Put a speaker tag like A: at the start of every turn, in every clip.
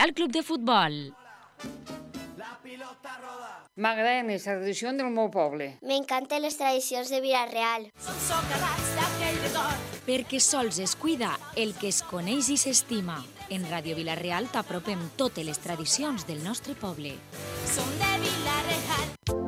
A: al club de futbol.
B: M'agraden les tradicions del meu poble.
C: M'encanten les tradicions de Vila-real.
A: Perquè sols es cuida el que es coneix i s'estima. En Ràdio Vila-real t'apropem totes les tradicions del nostre poble. Som de Vila-real.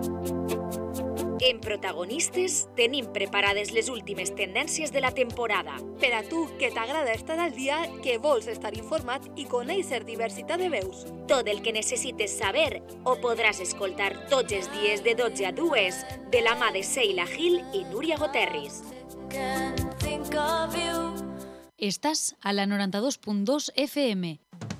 A: En Protagonistes tenim preparades les últimes tendències de la temporada.
D: Per a tu, que t'agrada estar al dia, que vols estar informat i conèixer diversitat de veus.
A: Tot el que necessites saber ho podràs escoltar tots els dies de 12 a 2 de la mà de Sheila Gil i Núria Goterris. Estàs a la 92.2 FM.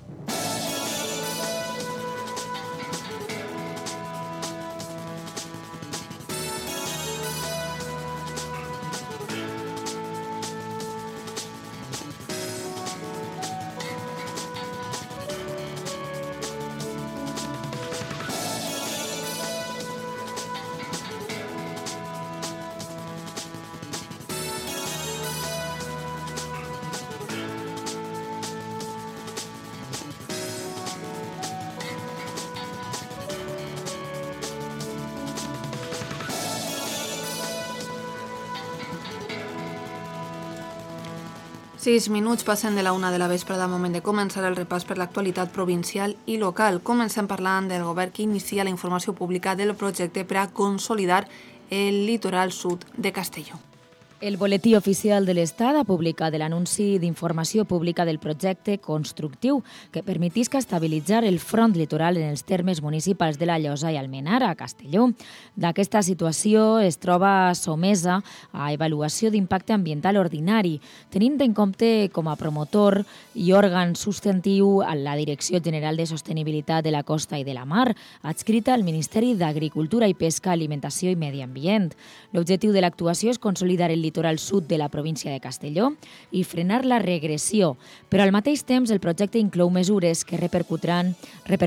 E: Sis minuts passen de la 1 de la vesprada, moment de començar el repàs per l'actualitat provincial i local. Comencem parlant del govern que inicia la informació pública del projecte per a consolidar el litoral sud de Castelló.
A: El Boletí Oficial de l'Estat ha publicat l'anunci d'informació pública del projecte constructiu que permetisca estabilitzar el front litoral en els termes municipals de la Llosa i Almenar, a Castelló. D'aquesta situació es troba sotmesa a avaluació d'impacte ambiental ordinari, tenint en compte com a promotor i òrgan substantiu a la Direcció General de Sostenibilitat de la Costa i de la Mar, adscrita al Ministeri d'Agricultura i Pesca, Alimentació i Medi Ambient. L'objectiu de l'actuació és consolidar el litoral sud de la província de Castelló i frenar la regressió, però al mateix temps el projecte inclou mesures que repercutiran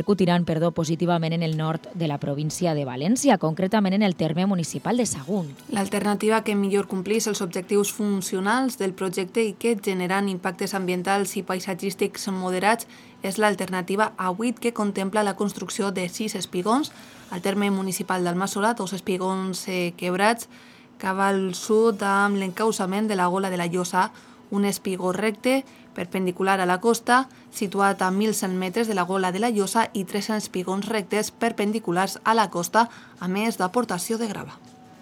A: positivament en el nord de la província de València, concretament en el terme municipal de Sagunt.
E: L'alternativa que millor complís els objectius funcionals del projecte i que generen impactes ambientals i paisatgístics moderats és l'alternativa A8, que contempla la construcció de 6 espigons al terme municipal d'Almassora, 2 espigons quebrats, cap al sud amb l'encausament de la Gola de la Llosa, un espigó recte perpendicular a la costa, situat a 1.100 metres de la Gola de la Llosa, i 3 espigons rectes perpendiculars a la costa, a més d'aportació de grava.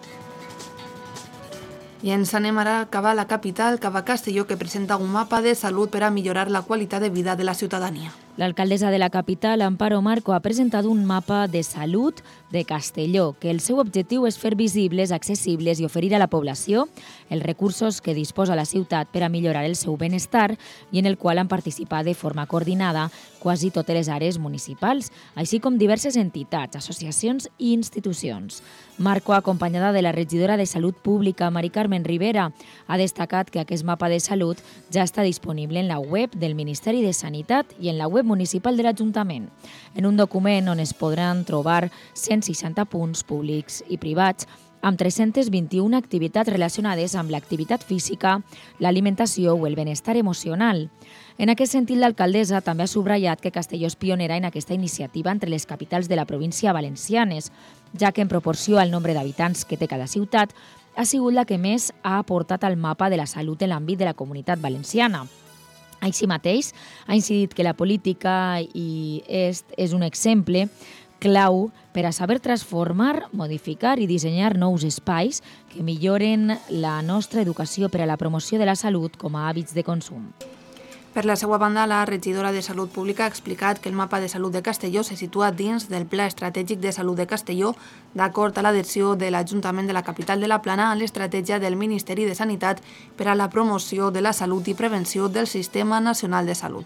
E: I ens anem ara cap a la capital, cap a Castelló, que presenta un mapa de salut per a millorar la qualitat de vida de la ciutadania.
A: L'alcaldessa de la capital, Amparo Marco, ha presentat un mapa de salut de Castelló, que el seu objectiu és fer visibles, accessibles i oferir a la població els recursos que disposa la ciutat per a millorar el seu benestar i en el qual han participat de forma coordinada quasi totes les àrees municipals, així com diverses entitats, associacions i institucions. Marco, acompanyada de la regidora de Salut Pública, Mari Carmen Rivera, ha destacat que aquest mapa de salut ja està disponible en la web del Ministeri de Sanitat i en la web municipal de l'Ajuntament, en un document on es podran trobar 160 punts públics i privats amb 321 activitats relacionades amb l'activitat física, l'alimentació o el benestar emocional. En aquest sentit, l'alcaldessa també ha subratllat que Castelló és pionera en aquesta iniciativa entre les capitals de la província valencianes, ja que en proporció al nombre d'habitants que té cada ciutat, ha sigut la que més ha aportat al mapa de la salut en l'àmbit de la comunitat valenciana. Així mateix, ha incidit que la política és un exemple clau per a saber transformar, modificar i dissenyar nous espais que milloren la nostra educació per a la promoció de la salut com a hàbits de consum.
E: Per la seva banda, la regidora de Salut Pública ha explicat que el mapa de salut de Castelló se situa dins del Pla Estratègic de Salut de Castelló, d'acord a l'adhesió de l'Ajuntament de la capital de la Plana a l'estratègia del Ministeri de Sanitat per a la promoció de la salut i prevenció del Sistema Nacional de Salut.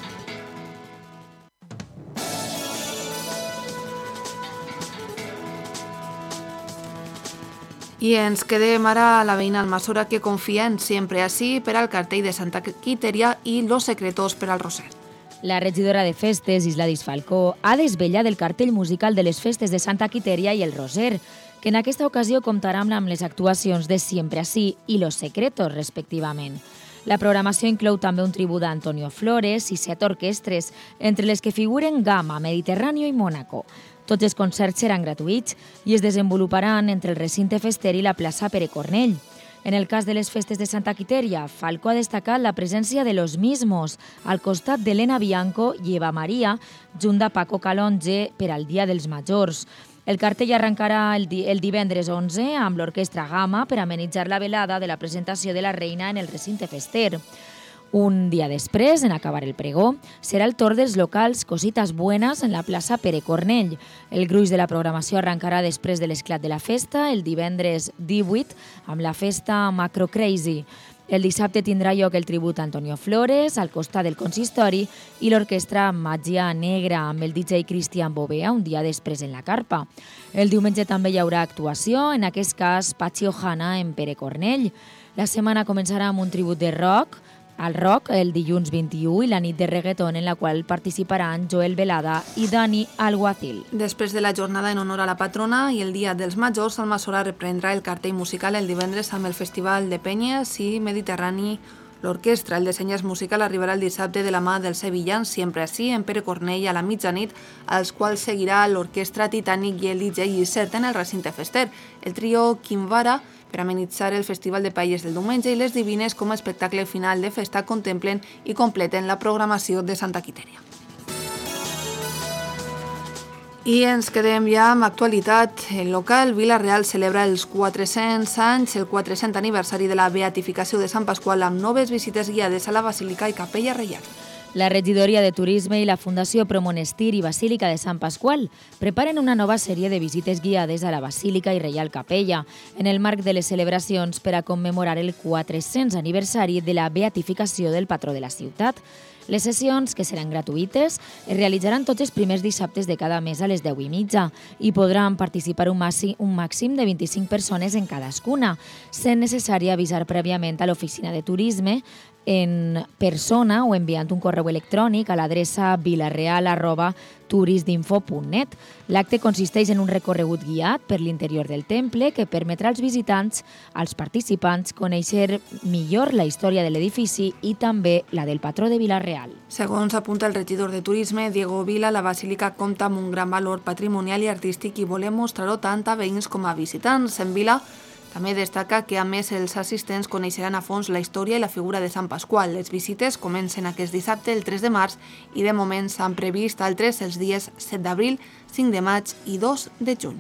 E: I ens quedem ara a la veïna Almassora, que confia en Siempre Así per al cartell de Santa Quiteria i Los Secretos per al Roser.
A: La regidora de Festes, Isladis Falcó, ha desvetllat el cartell musical de les festes de Santa Quiteria i el Roser, que en aquesta ocasió comptarà amb les actuacions de Siempre Así i Los Secretos, respectivament. La programació inclou també un tribut d'Antonio Flores i 7 orquestres, entre les que figuren Gama, Mediterráneo i Mónaco. Tots els concerts seran gratuïts i es desenvoluparan entre el recinte fester i la plaça Pere Cornell. En el cas de les festes de Santa Quiteria, Falcó ha destacat la presència de Los Mismos, al costat d'Elena Bianco i Eva Maria, junt de Paco Calonge per al Dia dels Majors. El cartell arrencarà el divendres 11 amb l'Orquestra Gama per amenitzar la velada de la presentació de la reina en el recinte fester. Un dia després, en acabar el pregó, serà el torn dels locals Cositas Buenas en la plaça Pere Cornell. El gruix de la programació arrencarà després de l'esclat de la festa, el divendres 18, amb la festa Macro Crazy. El dissabte tindrà lloc el tribut a Antonio Flores, al costat del consistori, i l'orquestra Màgia Negra, amb el DJ Cristian Bovea, un dia després en la carpa. El diumenge també hi haurà actuació, en aquest cas Pachi Ojana en Pere Cornell. La setmana començarà amb un tribut de rock, al rock el dilluns 21 i la nit de reggaeton en la qual participaran Joel Velada i Dani Alguacil.
E: Després de la jornada en honor a la patrona i el Dia dels Majors, Almassora reprendrà el cartell musical el divendres amb el Festival de Penyes i Mediterrani. L'orquestra, el dissenyat musical, arribarà el dissabte de la mà dels sevillans Siempre Así en Pere Cornell a la mitjanit, als quals seguirà l'orquestra Titanic i el DJ Issert en el recinte fester. El trio Quimvara, per amenitzar el Festival de Paelles del diumenge, i les Divines com a espectacle final de festa contemplen i completen la programació de Santa Quiteria. I ens quedem ja amb actualitat. El local Vila-real celebra els 400 anys, el 400 aniversari de la beatificació de Sant Pasqual amb noves visites guiades a la Basílica i Capella Reial.
A: La Regidoria de Turisme i la Fundació Promonestir i Basílica de Sant Pasqual preparen una nova sèrie de visites guiades a la Basílica i Reial Capella en el marc de les celebracions per a commemorar el 400 aniversari de la beatificació del patró de la ciutat. Les sessions, que seran gratuïtes, es realitzaran tots els primers dissabtes de cada mes a les 10:30 i podran participar un màxim de 25 persones en cadascuna, sent necessari avisar prèviament a l'oficina de turisme en persona o enviant un correu electrònic a l'adreça vilareal@turisdinfo.net. L'acte consisteix en un recorregut guiat per l'interior del temple que permetrà als visitants, als participants, conèixer millor la història de l'edifici i també la del patró de Vila-real.
E: Segons apunta el regidor de Turisme, Diego Vila, la Basílica compta amb un gran valor patrimonial i artístic i volem mostrar-ho tant a veïns com a visitants. En Vila també destaca que, a més, els assistents coneixeran a fons la història i la figura de Sant Pasqual. Les visites comencen aquest dissabte, el 3 de març, i de moment s'han previst altres els dies 7 d'abril, 5 de maig i 2 de juny.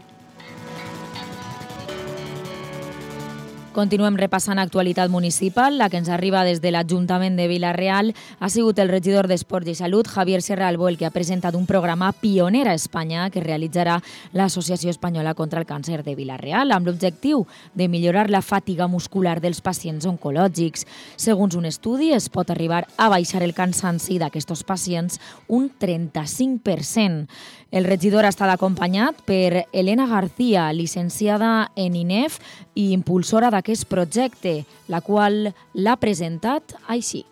A: Continuem repassant actualitat municipal. La que ens arriba des de l'Ajuntament de Vila-real ha sigut el regidor d'Esports i Salut, Javier Serralbo, el que ha presentat un programa pioner a Espanya que realitzarà l'Associació Espanyola contra el Càncer de Vila-real, amb l'objectiu de millorar la fatiga muscular dels pacients oncològics. Segons un estudi, es pot arribar a baixar el cansanci d'aquests pacients un 35%. El regidor ha estat acompanyat per Elena García, llicenciada en INEF i impulsora d'aquest projecte, la qual l'ha presentat així.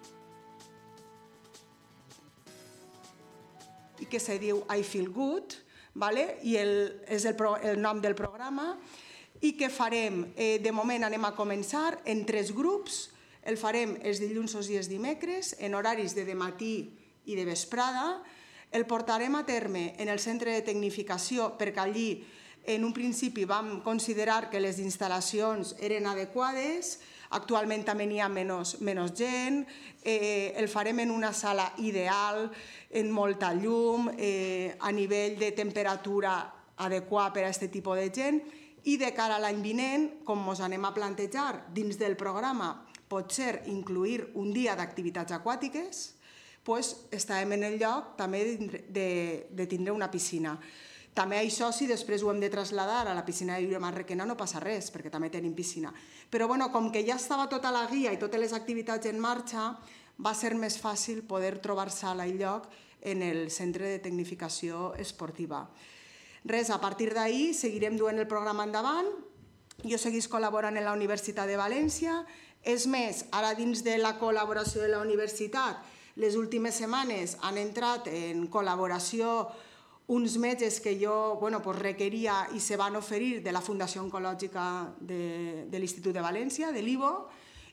F: I que se diu I Feel Good, ¿vale? I és el nom del programa, i que farem, de moment anem a començar en 3 grups, el farem els dilluns i els dimecres, en horaris de dematí i de vesprada. El portarem a terme en el centre de tecnificació perquè allí en un principi vam considerar que les instal·lacions eren adequades, actualment també n'hi ha menys gent, el farem en una sala ideal, en molta llum, a nivell de temperatura adequada per a aquest tipus de gent, i de cara a l'any vinent, com ens anem a plantejar dins del programa, pot ser incluir un dia d'activitats aquàtiques, estàvem en el lloc també de tindre una piscina. També això, si després ho hem de traslladar a la piscina de Lliure Mar Requena, no passa res, perquè també tenim piscina. Però com que ja estava tota la guia i totes les activitats en marxa, va ser més fàcil poder trobar sala i lloc en el centre de tecnificació esportiva. Res, a partir d'ahir seguirem duent el programa endavant. Jo seguís col·laborant en la Universitat de València. És més, ara dins de la col·laboració de la universitat, les últimes setmanes han entrat en col·laboració uns metges que jo requeria i se van oferir de la Fundació Oncològica de l'Institut de València, de l'IVO,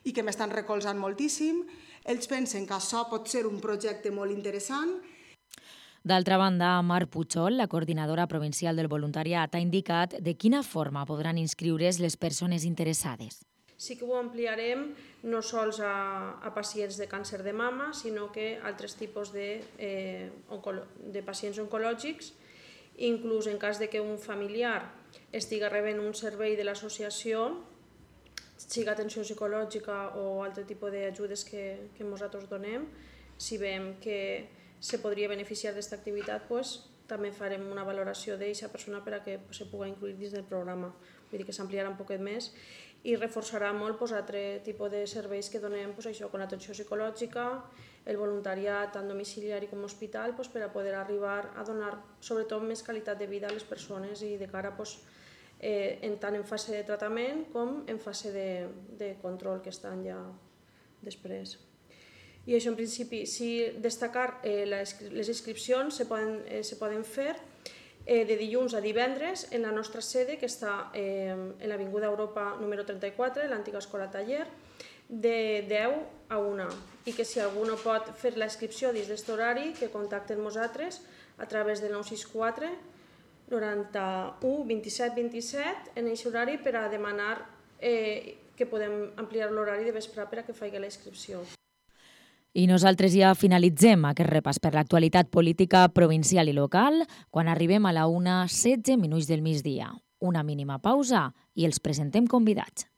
F: i que m'estan recolzant moltíssim. Ells pensen que això pot ser un projecte molt interessant.
A: D'altra banda, Mar Puchol, la coordinadora provincial del voluntariat, ha indicat de quina forma podran inscriure's les persones interessades.
G: Sí que ho ampliarem no sols a pacients de càncer de mama, sinó que altres tipus de pacients oncològics, inclús en cas de que un familiar estigui rebent un servei de l'associació, sigui atenció psicològica o altre tipus d'ajudes que nosaltres donem, si veiem que se podria beneficiar d'aquesta activitat, també farem una valoració d'aquesta persona per a que se pugui incluir dins del programa. Vull dir que s'ampliarà un poquet més i reforçarà molt altre tipus de serveis que donem, com l'atenció psicològica, el voluntariat tant domiciliari com hospital, per a poder arribar a donar sobretot més qualitat de vida a les persones i de cara tant en fase de tractament com en fase de control que estan ja després. I això, en principi, destacar les inscripcions se poden fer de dilluns a divendres en la nostra sede, que està en l'Avinguda Europa número 34, l'antiga escola taller, de 10 a 1. I que si algú no pot fer la inscripció dins d'aquest horari, que contacten nosaltres a través del 964 91 27 27 en aquest horari per a demanar que podem ampliar l'horari de vesprà per a que faci la inscripció.
A: I nosaltres ja finalitzem aquest repàs per l'actualitat política provincial i local quan arribem a la 1:16 del migdia. Una mínima pausa i els presentem convidats.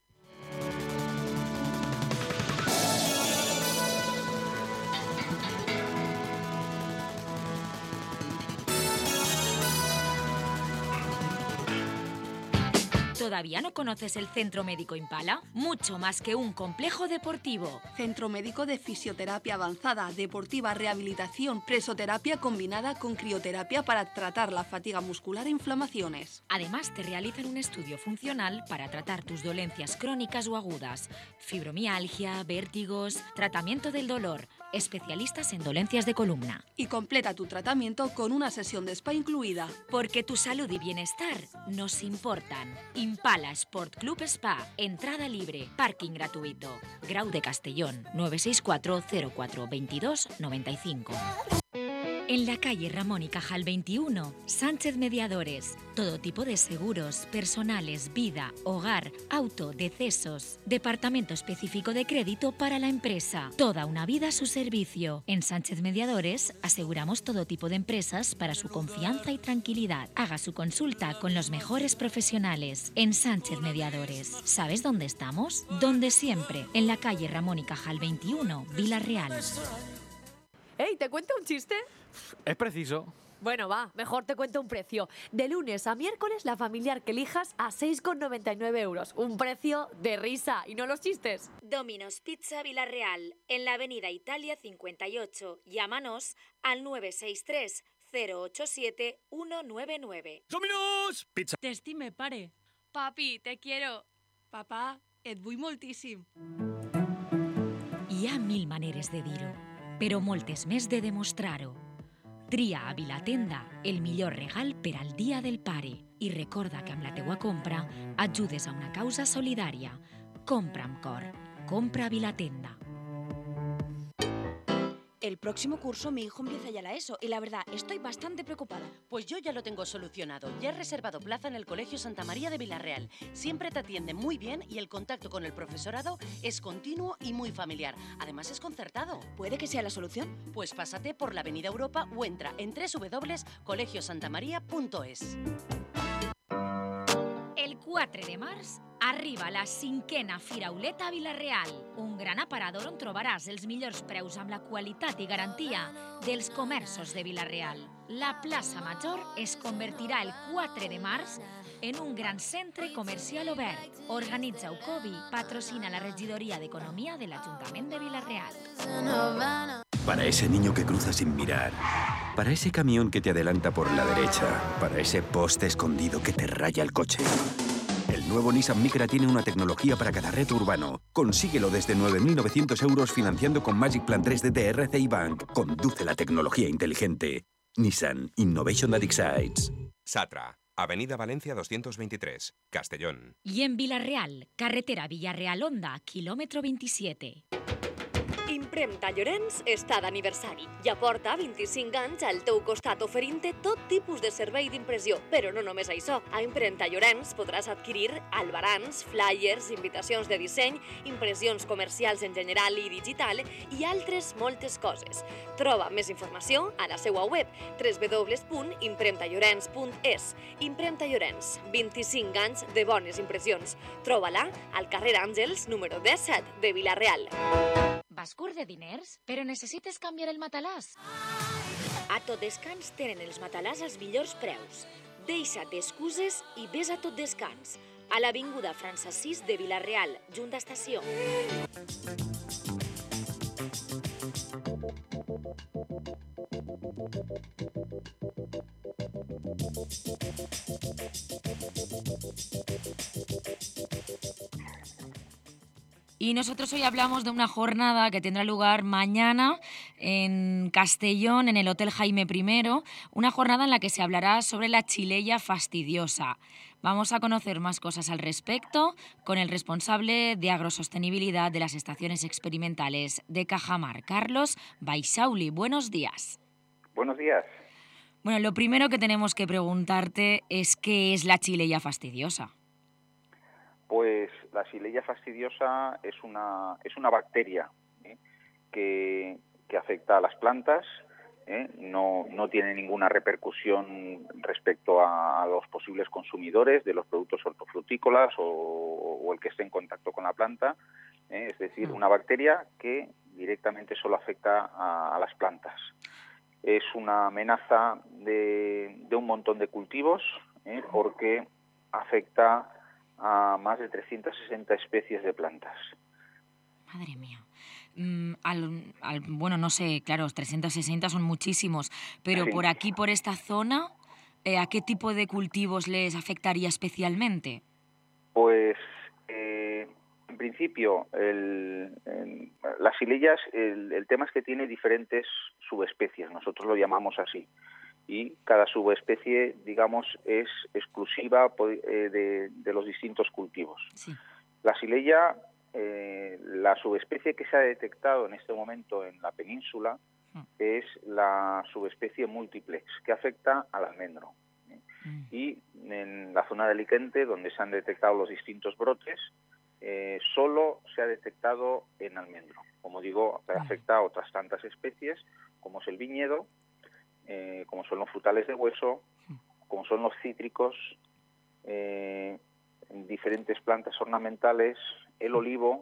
A: ¿Todavía no conoces el Centro Médico Impala? Mucho más que un complejo deportivo.
D: Centro médico de fisioterapia avanzada, deportiva, rehabilitación, presoterapia combinada con crioterapia para tratar la fatiga muscular e inflamaciones.
A: Además, te realizan un estudio funcional para tratar tus dolencias crónicas o agudas, fibromialgia, vértigos, tratamiento del dolor, especialistas en dolencias de columna.
D: Y completa tu tratamiento con una sesión de spa incluida.
A: Porque tu salud y bienestar nos importan. Impala Sport Club Spa, entrada libre, parking gratuito. Grau de Castellón, 964 04 22 95. En la calle Ramón y Cajal 21, Sánchez Mediadores. Todo tipo de seguros, personales, vida, hogar, auto, decesos. Departamento específico de crédito para la empresa. Toda una vida a su servicio. En Sánchez Mediadores aseguramos todo tipo de empresas para su confianza y tranquilidad. Haga su consulta con los mejores profesionales. En Sánchez Mediadores. ¿Sabes dónde estamos? Donde siempre. En la calle Ramón y Cajal 21, Vila-real.
H: ¡Ey, te cuento un chiste!
I: Es preciso.
H: Bueno, va, mejor te cuento un precio. De lunes a miércoles, la familiar que elijas a 6,99 euros. Un precio de risa, y no los chistes.
J: Domino's Pizza Vila-real, en la avenida Italia 58. Llámanos al 963 087 199.
I: Domino's Pizza.
K: T'estime, pare.
L: Papi, te quiero. Papà, et vull moltíssim.
A: Hi ha 1000 maneres de dir-ho, però moltes més de demostrar-ho. Tria a Vilatenda el millor regal per al Dia del Pare i recorda que amb la teua compra ajudes a una causa solidària. Compra amb cor. Compra a Vilatenda.
M: El próximo curso mi hijo empieza ya la ESO y la verdad estoy bastante preocupada.
N: Pues yo ya lo tengo solucionado. Ya he reservado plaza en el Colegio Santa María de Vila-real. Siempre te atienden muy bien y el contacto con el profesorado es continuo y muy familiar. Además es concertado.
M: ¿Puede que sea la solución?
N: Pues pásate por la Avenida Europa o entra en www.colegiosantamaria.es.
A: El 4 de març arriba la 5a Firauleta a Vila-real, un gran aparador on trobaràs els millors preus amb la qualitat i garantia dels comerços de Vila-real. La plaça Major es convertirà el 4 de març en un gran centre comercial obert. Organitza Ucovi, patrocina la Regidoria d'Economia de l'Ajuntament de Vila-real.
O: Para ese niño que cruza sin mirar, para ese camión que te adelanta por la derecha, para ese poste escondido que te raya el coche. El nuevo Nissan Micra tiene una tecnología para cada reto urbano. Consíguelo desde 9.900 euros financiando con Magic Plan 3D de RCI Bank. Conduce la tecnología inteligente. Nissan Innovation that excites.
P: Satra,
K: Avenida Valencia 223, Castellón.
A: I en Vila-real, carretera Villarreal-Onda, quilòmetre 27.
H: Impremta Llorenç està d'aniversari. Ja porta 25 anys al teu costat oferint-te tot tipus de servei d'impressió. Però no només això. A Impremta Llorenç podràs adquirir albarans, flyers, invitacions de disseny, impressions comercials en general i digital i altres moltes coses. Troba més informació a la seva web www.impremtallorens.es. Impremta Llorenç, 25 anys de bones impressions. Troba-la al carrer Àngels, número 17 de Vila-real.
A: Vas curt de diners? Però necessites canviar el matalàs?
J: A Tot Descans tenen els matalàs als millors preus. Deixa't d'excuses i ves a Tot Descans, a l'avinguda França 6 de Vila-real, junt d'estació.
A: Y nosotros hoy hablamos de una jornada que tendrá lugar mañana en Castellón, en el Hotel Jaime I, una jornada en la que se hablará sobre la chilella fastidiosa. Vamos a conocer más cosas al respecto con el responsable de agrosostenibilidad de las estaciones experimentales de Cajamar, Carlos Baixauli. Buenos días.
P: Buenos días.
A: Bueno, lo primero que tenemos que preguntarte es ¿qué es la chilella fastidiosa?
P: Pues la Xylella fastidiosa es una bacteria que afecta a las plantas, no tiene ninguna repercusión respecto a los posibles consumidores de los productos hortofrutícolas o el que esté en contacto con la planta, es decir, una bacteria que directamente solo afecta a las plantas. Es una amenaza de un montón de cultivos porque afecta a más de 360 especies de plantas.
A: Madre mía. Bueno, no sé, claro, 360 son muchísimos, pero sí. Por aquí, por esta zona, ¿a qué tipo de cultivos les afectaría especialmente?
P: Pues, en principio, las xylellas, el tema es que tiene diferentes subespecies, nosotros lo llamamos así. Y cada subespecie, digamos, es exclusiva de los distintos cultivos. Sí. La xylella, la subespecie que se ha detectado en este momento en la península es la subespecie multiplex, que afecta al almendro. Y en la zona de Alicante, donde se han detectado los distintos brotes, solo se ha detectado en almendro. Como digo, afecta a otras tantas especies, como es el viñedo, como son los frutales de hueso, como son los cítricos, diferentes plantas ornamentales, el olivo.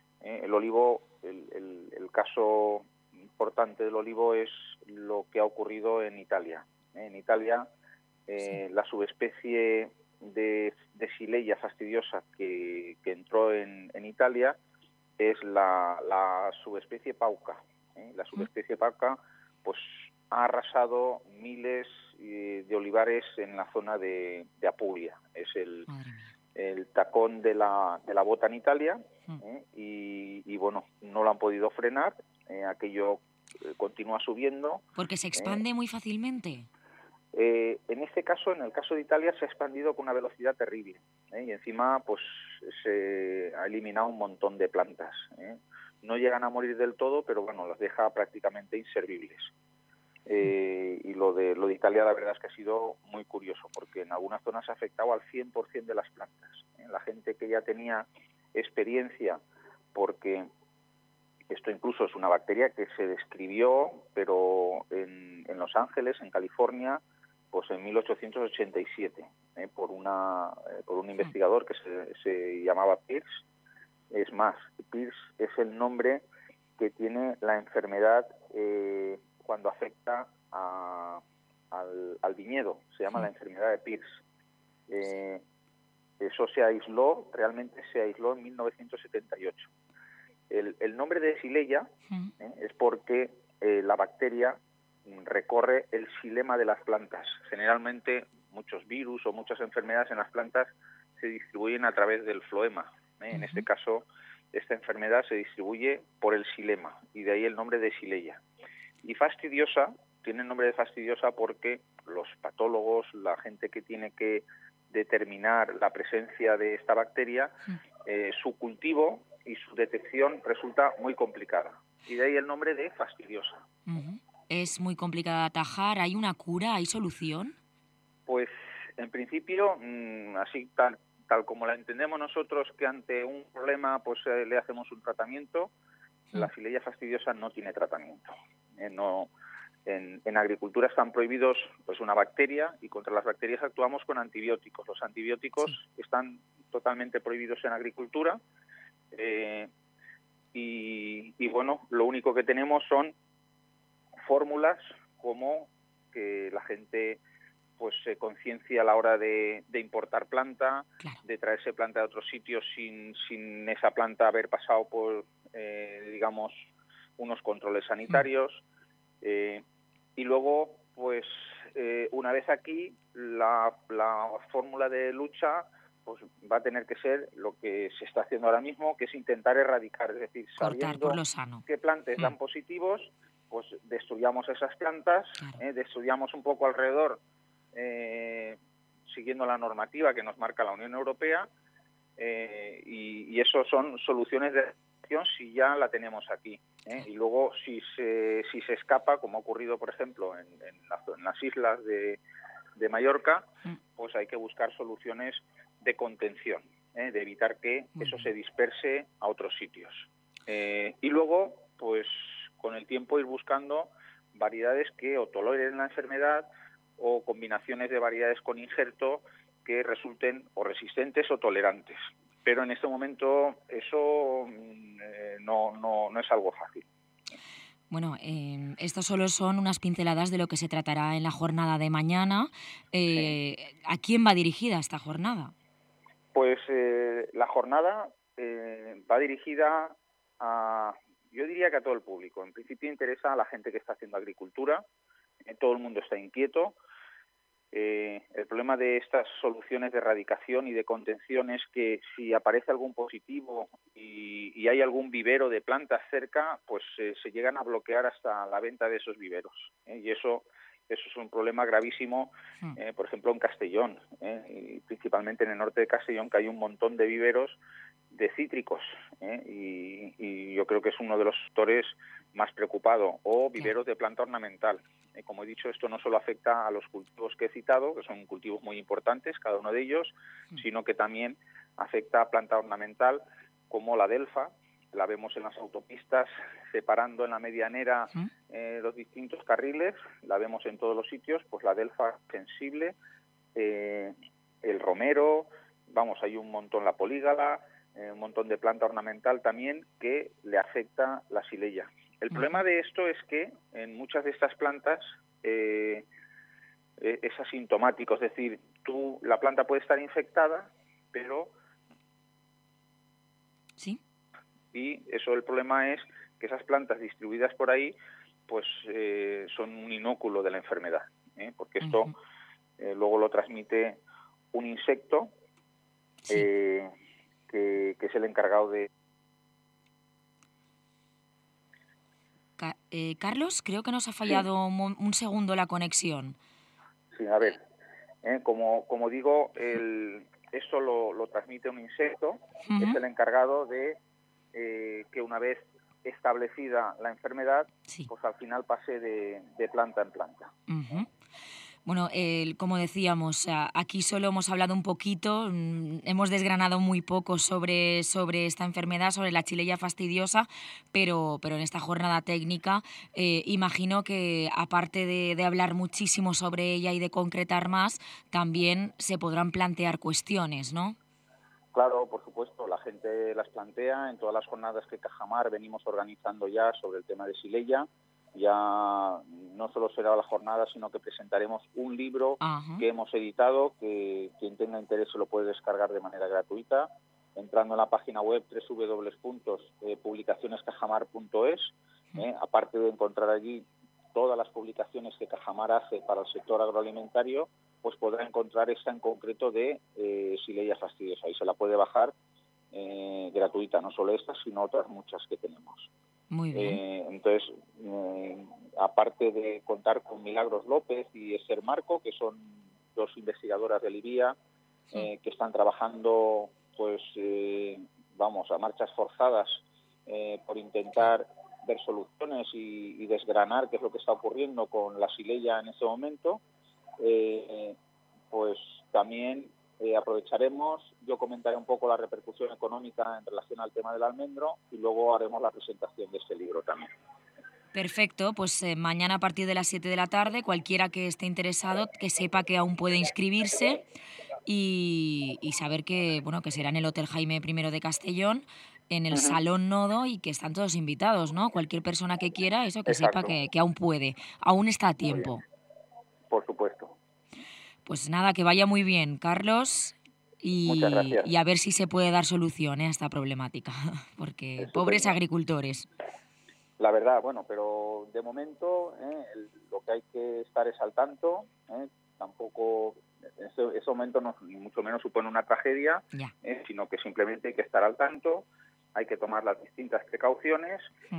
P: El caso importante del olivo es lo que ha ocurrido en Italia. En Italia, la subespecie de Xylella fastidiosa que entró en Italia es la subespecie pauca. La subespecie pauca, pues, ha arrasado miles de olivares en la zona de Apulia. Es el tacón de la bota en Italia y bueno, no lo han podido frenar. Aquello continúa subiendo.
A: ¿Porque se expande muy fácilmente?
P: En este caso, en el caso de Italia, se ha expandido con una velocidad terrible. Y encima pues se ha eliminado un montón de plantas. No llegan a morir del todo, pero bueno, las deja prácticamente inservibles. Y lo de Italia la verdad es que ha sido muy curioso porque en algunas zonas ha afectado al 100% de las plantas. La gente que ya tenía experiencia, porque esto incluso es una bacteria que se describió, pero en Los Ángeles, en California, pues en 1887, por un investigador que se llamaba Pierce. Es más, Pierce es el nombre que tiene la enfermedad cuando afecta al viñedo, se llama la enfermedad de Pierce. Eso realmente se aisló en 1978. El nombre de Xylella es porque la bacteria recorre el xilema de las plantas. Generalmente muchos virus o muchas enfermedades en las plantas se distribuyen a través del floema. En este caso, esta enfermedad se distribuye por el xilema y de ahí el nombre de Xylella. Y fastidiosa, tiene el nombre de fastidiosa porque los patólogos, la gente que tiene que determinar la presencia de esta bacteria, su cultivo y su detección resulta muy complicada. Y de ahí el nombre de fastidiosa.
A: Es muy complicada de atajar. ¿Hay una cura? ¿Hay solución?
P: Pues en principio, así tal como la entendemos nosotros, que ante un problema pues le hacemos un tratamiento, la Xylella fastidiosa no tiene tratamiento. En agricultura están prohibidos pues una bacteria, y contra las bacterias actuamos con antibióticos. Los antibióticos están totalmente prohibidos en agricultura, y bueno, lo único que tenemos son fórmulas como que la gente pues se conciencia a la hora de importar planta, de traerse planta de otros sitios sin esa planta haber pasado por, digamos, unos controles sanitarios. Y luego, pues, una vez aquí, la fórmula de lucha pues va a tener que ser lo que se está haciendo ahora mismo, que es intentar erradicar, es decir, sabiendo
A: por lo sano.
P: qué plantas dan positivos, pues destruyamos esas plantas, destruyamos un poco alrededor, siguiendo la normativa que nos marca la Unión Europea, y eso son soluciones de acción si ya la tenemos aquí. Y luego si se escapa, como ha ocurrido, por ejemplo, en las islas de Mallorca, pues hay que buscar soluciones de contención, de evitar que eso se disperse a otros sitios. Y luego, pues con el tiempo ir buscando variedades que o toleren la enfermedad o combinaciones de variedades con injerto que resulten o resistentes o tolerantes. Pero en este momento eso no es algo fácil.
A: Bueno, esto solo son unas pinceladas de lo que se tratará en la jornada de mañana. ¿A quién va dirigida esta jornada?
P: Pues la jornada va dirigida a, yo diría que a todo el público. En principio interesa a la gente que está haciendo agricultura. Todo el mundo está inquieto. El problema de estas soluciones de erradicación y de contención es que si aparece algún positivo y hay algún vivero de plantas cerca, pues se llegan a bloquear hasta la venta de esos viveros. Y eso es un problema gravísimo, por ejemplo, en Castellón, y principalmente en el norte de Castellón, que hay un montón de viveros de cítricos, y yo creo que es uno de los sectores más preocupados, o viveros de planta ornamental. Como he dicho, esto no solo afecta a los cultivos que he citado, que son cultivos muy importantes, cada uno de ellos, sino que también afecta a planta ornamental como la delfa. La vemos en las autopistas separando en la medianera los distintos carriles, la vemos en todos los sitios, pues la delfa sensible, el romero, vamos, hay un montón, la polígala, un montón de planta ornamental también que le afecta la xylella. El problema de esto es que en muchas de estas plantas es asintomático, es decir, la planta puede estar infectada, pero...
A: ¿Sí?
P: Y eso, el problema es que esas plantas distribuidas por ahí pues son un inóculo de la enfermedad, porque esto luego lo transmite un insecto que es el encargado de...
A: Carlos, creo que nos ha fallado un segundo la conexión.
P: Sí, a ver, como digo, esto lo transmite un insecto, que es el encargado de que una vez establecida la enfermedad, pues al final pase de planta en planta.
A: Bueno, como decíamos, aquí solo hemos hablado un poquito, hemos desgranado muy poco sobre esta enfermedad, sobre la Xylella fastidiosa, pero en esta jornada técnica imagino que aparte de hablar muchísimo sobre ella y de concretar más, también se podrán plantear cuestiones, ¿no?
P: Claro, por supuesto, la gente las plantea en todas las jornadas que Cajamar venimos organizando ya sobre el tema de Xylella. Ya no solo será la jornada, sino que presentaremos un libro que hemos editado, que quien tenga interés se lo puede descargar de manera gratuita, entrando en la página web www.publicacionescajamar.es. Aparte de encontrar allí todas las publicaciones que Cajamar hace para el sector agroalimentario, pues podrá encontrar esta en concreto de Xylella fastidiosa, y se la puede bajar gratuita, no solo esta, sino otras muchas que tenemos.
A: Muy bien.
P: Entonces, aparte de contar con Milagros López y Esther Marco, que son dos investigadoras del IBIA, que están trabajando, pues, a marchas forzadas por intentar ver soluciones y desgranar qué es lo que está ocurriendo con la Sileia en este momento, pues también aprovecharemos, yo comentaré un poco la repercusión económica en relación al tema del almendro y luego haremos la presentación de este libro también.
A: Perfecto, pues mañana a partir de las 7 de la tarde, cualquiera que esté interesado, que sepa que aún puede inscribirse y saber que será en el Hotel Jaime I de Castellón, en el Salón Nodo, y que están todos invitados, ¿no? Cualquier persona que quiera, eso, que sepa que aún puede, aún está a tiempo.
P: Por supuesto.
A: Pues nada, que vaya muy bien, Carlos, y a ver si se puede dar solución a esta problemática, porque pobres agricultores.
P: La verdad, pero de momento lo que hay que estar es al tanto, tampoco en ese momento ni mucho menos supone una tragedia, sino que simplemente hay que estar al tanto, hay que tomar las distintas precauciones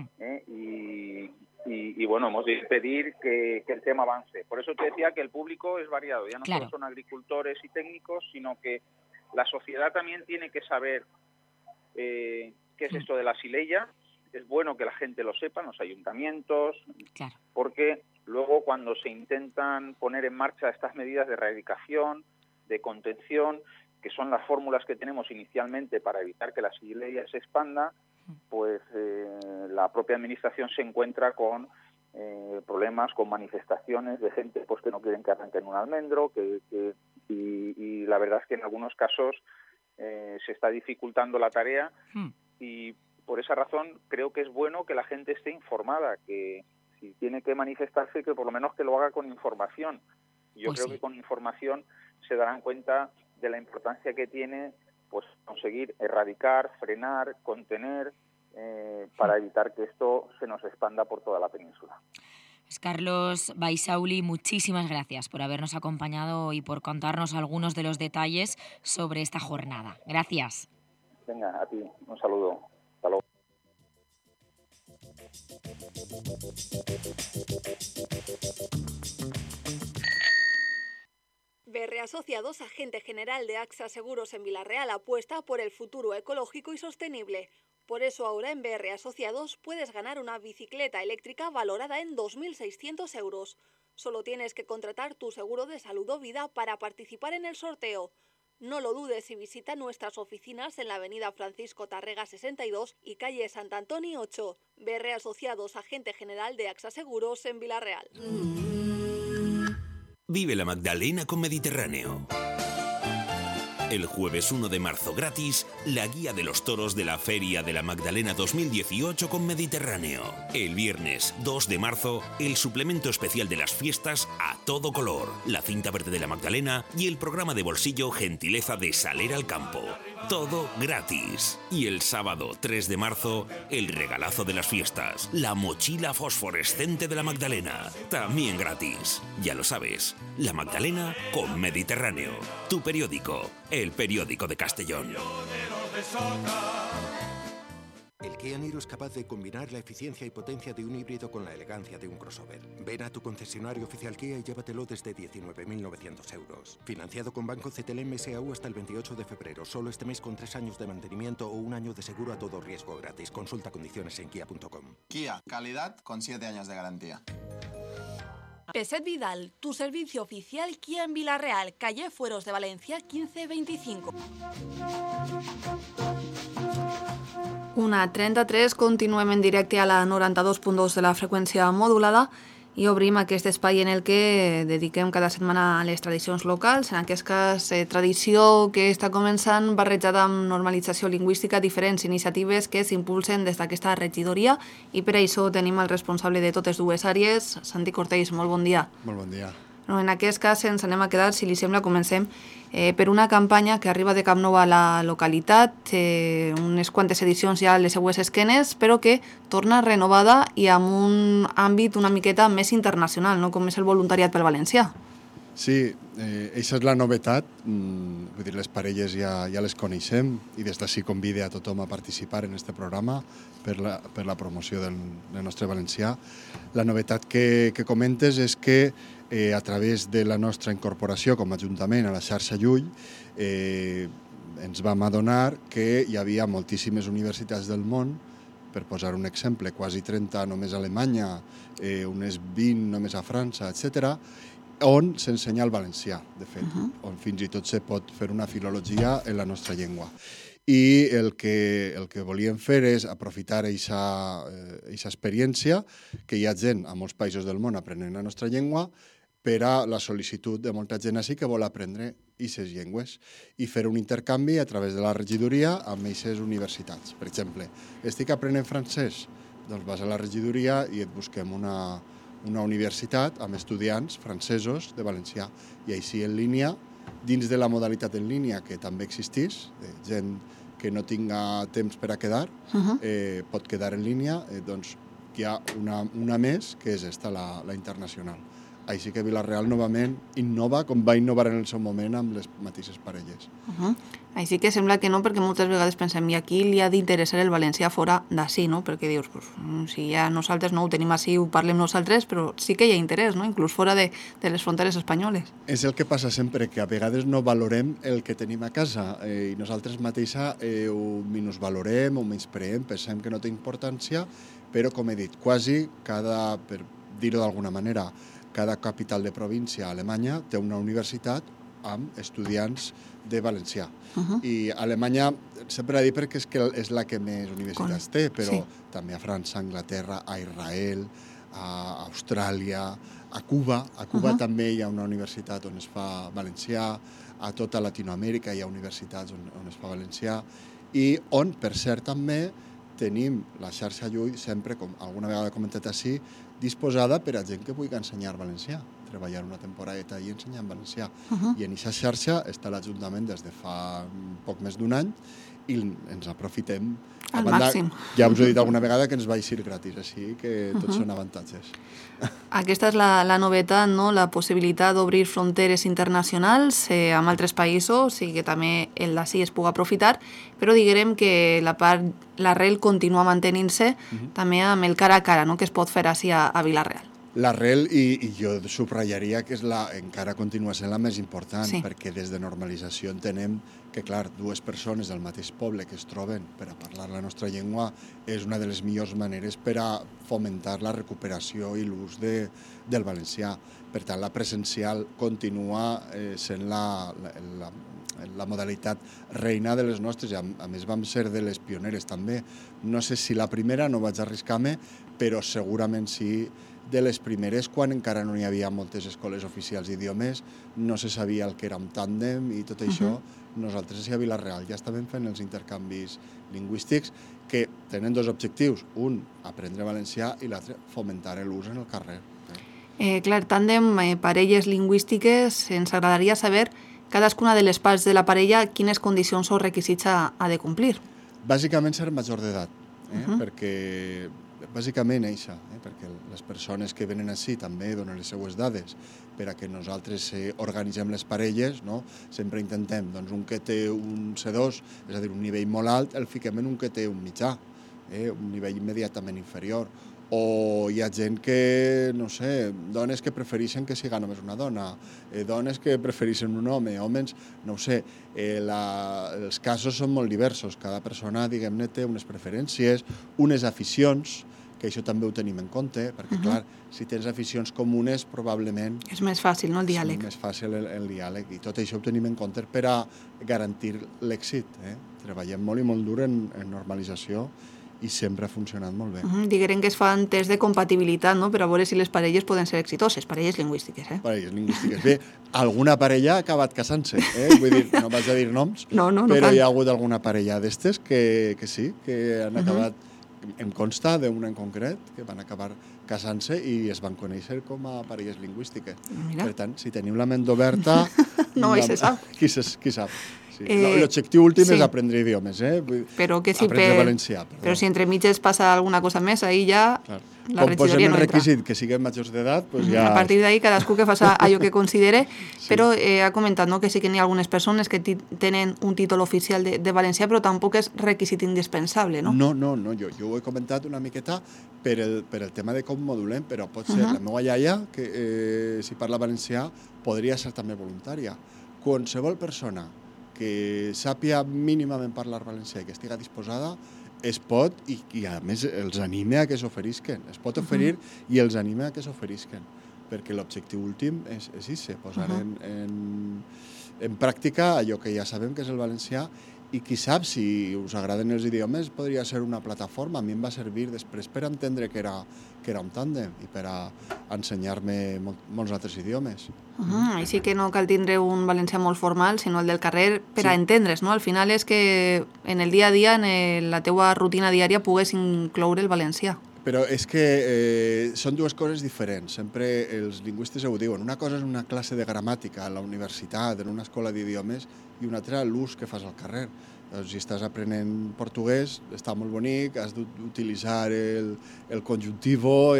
P: y hemos de pedir que el tema avance. Por eso te decía que el público es variado, ya no solo son agricultores y técnicos, sino que la sociedad también tiene que saber qué es esto de la Sileia. Es bueno que la gente lo sepa, los ayuntamientos, porque luego cuando se intentan poner en marcha estas medidas de erradicación, de contención, que son las fórmulas que tenemos inicialmente para evitar que la Sileia se expanda, pues la propia administración se encuentra con problemas, con manifestaciones de gente pues que no quieren que arranquen un almendro, y la verdad es que en algunos casos se está dificultando la tarea y por esa razón creo que es bueno que la gente esté informada, que si tiene que manifestarse, que por lo menos que lo haga con información. Yo creo que con información se darán cuenta de la importancia que tiene pues conseguir erradicar, frenar, contener, para evitar que esto se nos expanda por toda la península.
A: Pues Carlos Baisauli, muchísimas gracias por habernos acompañado y por contarnos algunos de los detalles sobre esta jornada. Gracias.
P: Venga, a ti, un saludo. Hasta luego.
D: BR Asociados, agente general de AXA Seguros en Vilarreal, apuesta por el futuro ecológico y sostenible. Por eso ahora en BR Asociados puedes ganar una bicicleta eléctrica valorada en 2.600 euros. Solo tienes que contratar tu seguro de salud o vida para participar en el sorteo. No lo dudes y visita nuestras oficinas en la avenida Francisco Tárrega 62 y calle Sant Antoni 8. BR Asociados, agente general de AXA Seguros en Vilarreal.
Q: Vive la Magdalena con Mediterráneo. El jueves 1 de marzo gratis, la guía de los toros de la Feria de la Magdalena 2018 con Mediterráneo. El viernes 2 de marzo, el suplemento especial de las fiestas a todo color, la cinta verde de la Magdalena y el programa de bolsillo Gentileza de Saler al Campo. Todo gratis. Y el sábado 3 de marzo, el regalazo de las fiestas, la mochila fosforescente de la Magdalena. También gratis. Ya lo sabes, la Magdalena con Mediterráneo. Tu periódico, el periódico de Castellón.
R: El Kia Niro es capaz de combinar la eficiencia y potencia de un híbrido con la elegancia de un crossover. Ven a tu concesionario oficial Kia y llévatelo desde 19.900 euros. Financiado con Banco CTLM SAU hasta el 28 de febrero. Solo este mes con 3 años de mantenimiento o 1 año de seguro a todo riesgo gratis. Consulta condiciones en kia.com.
S: Kia, calidad con 7 años de garantía.
D: Peset Vidal, tu servicio oficial Kia en Vilarreal, calle Fueros de Valencia 1525.
E: 1:33, continuem en directe a la 92.2 de la freqüència modulada i obrim aquest espai en el que dediquem cada setmana a les tradicions locals. En aquest cas, tradició que està començant barrejada amb normalització lingüística, diferents iniciatives que s'impulsen des d'aquesta regidoria, i per això tenim el responsable de totes dues àrees, Santi Cortells. Molt bon dia.
T: Molt bon dia.
E: En aquest cas ens anem a quedar, si li sembla, comencem per una campanya que arriba de Camp Nou a la localitat, unes quantes edicions ja les seues esquenes, però que torna renovada i amb un àmbit una miqueta més internacional, no? Com és el voluntariat pel valencià.
T: Sí, això és la novetat. Vull dir, les parelles ja les coneixem i des d'ací convide a tothom a participar en aquest programa per la promoció del nostre valencià. La novetat que comentes és que a través de la nostra incorporació com a Ajuntament a la xarxa Llull ens vam adonar que hi havia moltíssimes universitats del món, per posar un exemple, quasi 30 només a Alemanya, unes 20 només a França, etc., on s'ensenya el valencià, de fet, on fins i tot se pot fer una filologia en la nostra llengua. I el que volíem fer és aprofitar aquesta experiència, que hi ha gent a molts països del món aprenent la nostra llengua, per a la sol·licitud de molta gent així que vol aprendre aquestes llengües i fer un intercanvi a través de la regidoria amb aquestes universitats. Per exemple, estic aprenent francès? Doncs vas a la regidoria i et busquem una universitat amb estudiants francesos de valencià i així en línia, dins de la modalitat en línia que també existís, gent que no tinga temps per a quedar, pot quedar en línia, doncs hi ha una més que és esta, la internacional. Així que Vila-real novament innova com va innovar en el seu moment amb les mateixes parelles.
E: Així que sembla que no, perquè moltes vegades pensem i aquí li ha d'interessar el valencià fora d'ací, no? Perquè dius, si ja nosaltres no ho tenim així, ho parlem nosaltres, però sí que hi ha interès, no? Inclús fora de les fronteres espanyoles.
T: És el que passa sempre, que a vegades no valorem el que tenim a casa i nosaltres mateixa ho minusvalorem o menyspreem, pensem que no té importància, però com he dit, quasi cada, per dir-ho d'alguna manera, cada capital de província a Alemanya té una universitat amb estudiants de valencià. I Alemanya, sempre he dit perquè és la que més universitats té, però també a França, a Anglaterra, a Israel, a Austràlia, a Cuba. A Cuba també hi ha una universitat on es fa valencià, a tota Latinoamèrica hi ha universitats on es fa valencià, i on, per cert, també tenim la xarxa Llull, sempre, com alguna vegada he comentat així, disposada per a gent que vulgui ensenyar valencià, treballar una temporadeta i ensenyar en valencià. I en aquesta xarxa està l'Ajuntament des de fa poc més d'un any i ens aprofitem.
E: Al màxim.
T: Ja us he dit alguna vegada que ens va eixir gratis, així que tots són avantatges.
E: Aquesta és la novetat, no? La possibilitat d'obrir fronteres internacionals amb altres països i que també el d'ací es pugui aprofitar, però diguem que l'arrel continua mantenint-se també amb el cara a cara, no? Que es pot fer així a Vila-real.
T: L'arrel, i jo subratllaria que encara continua sent la més important, perquè des de normalització entenem que, clar, dues persones del mateix poble que es troben per a parlar la nostra llengua és una de les millors maneres per a fomentar la recuperació i l'ús del valencià. Per tant, la presencial continua sent la modalitat reina de les nostres, i a més vam ser de les pioneres també. No sé si la primera, no vaig arriscar-me, però segurament sí de les primeres, quan encara no hi havia moltes escoles oficials d'idiomes, no se sabia el que era un tàndem i tot això. Nosaltres a Vila-real ja estàvem fent els intercanvis lingüístics que tenen dos objectius. Un, aprendre valencià, i l'altre, fomentar l'ús en el carrer.
E: Clar, tàndem, parelles lingüístiques, ens agradaria saber cadascuna de les parts de la parella quines condicions o requisits ha de complir.
T: Bàsicament ser major d'edat, perquè bàsicament això, perquè les persones que venen així també donen les seues dades per a que nosaltres organitzem les parelles, sempre intentem, un que té un C2, és a dir, un nivell molt alt, el fiquem en un que té un mitjà, un nivell immediatament inferior. O hi ha gent que, no sé, dones que prefereixen que siga només una dona, dones que prefereixen un home, homes, no ho sé. Els casos són molt diversos, cada persona, diguem-ne, té unes preferències, unes aficions, que això també ho tenim en compte, perquè, clar, si tens aficions comunes, probablement...
E: És més fàcil, no?, el diàleg.
T: És més fàcil el diàleg, i tot això ho tenim en compte per a garantir l'èxit. Treballem molt i molt dur en normalització i sempre ha funcionat molt bé.
E: Diguem que es fan tests de compatibilitat, no?, per a veure si les parelles poden ser exitoses, parelles lingüístiques.
T: Parelles lingüístiques. Bé, alguna parella ha acabat casant-se, vull dir, no vaig a dir noms, però hi ha hagut alguna parella d'estes que sí, que han acabat... Em consta d'una en concret que van acabar casant-se i es van conèixer com a parelles lingüístiques. Per tant, si tenim la ment oberta...
E: No, se sap.
T: Qui sap. L'objectiu últim és aprendre idiomes,
E: Però que sí,
T: aprendre valencià.
E: Però si entre mitges passa alguna cosa més, ahí ja... la
T: com posem
E: regidoria
T: el
E: no entra.
T: requisit que siguem majors d'edat, doncs ja...
E: A partir d'ahí cadascú que faci allò que considere, però ha comentat que sí que n'hi ha algunes persones que tenen un títol oficial de valencià, però tampoc és requisit indispensable, no?
T: No, jo ho he comentat una miqueta per el tema de com modulem, però pot ser la meva iaia, que si parla valencià, podria ser també voluntària. Qualsevol persona que sàpia mínimament parlar valencià i que estigui disposada, es pot, i a més els anime a que s'oferisquen. Es pot oferir i els anime a que s'oferisquen, perquè l'objectiu últim és posar en pràctica allò que ja sabem que és el valencià, i qui sap, si us agraden els idiomes, podria ser una plataforma. A mi em va servir després per entendre que era un tàndem i per a ensenyar-me molts altres idiomes.
E: Així que no cal tindre un valencià molt formal, sinó el del carrer per a entendre's, no? Al final és que en el dia a dia, en la teua rutina diària, pugues incloure el valencià.
T: Però és que són dues coses diferents. Sempre els lingüistes ho diuen. Una cosa és una classe de gramàtica a la universitat, en una escola d'idiomes, i una altra l'ús que fas al carrer. Si estàs aprenent portuguès, està molt bonic, has d'utilitzar el conjuntivo,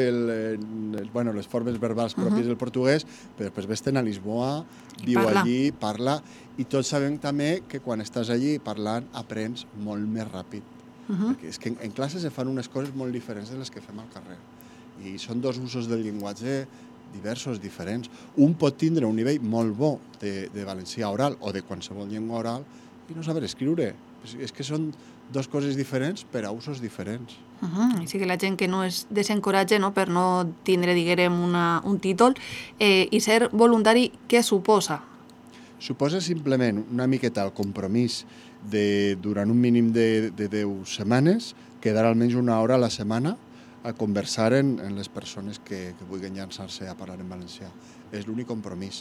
T: les formes verbals pròpies del portuguès, però després vés-te'n a Lisboa, viu allí, parla, i tots sabem també que quan estàs allí parlant aprens molt més ràpid. Perquè és que en classe se fan unes coses molt diferents de les que fem al carrer. I són dos usos del llenguatge diversos, diferents. Un pot tindre un nivell molt bo de valencià oral o de qualsevol llengua oral i no saber escriure. És que són dues coses diferents per a usos diferents.
E: Així que la gent que no es desencoratge per no tindre, diguem, un títol i ser voluntari, què suposa?
T: Suposa simplement una miqueta el compromís de, durant un mínim de 10 setmanes, quedar almenys una hora a la setmana a conversar en les persones que vulguin llançar-se a parlar en valencià. És l'únic compromís.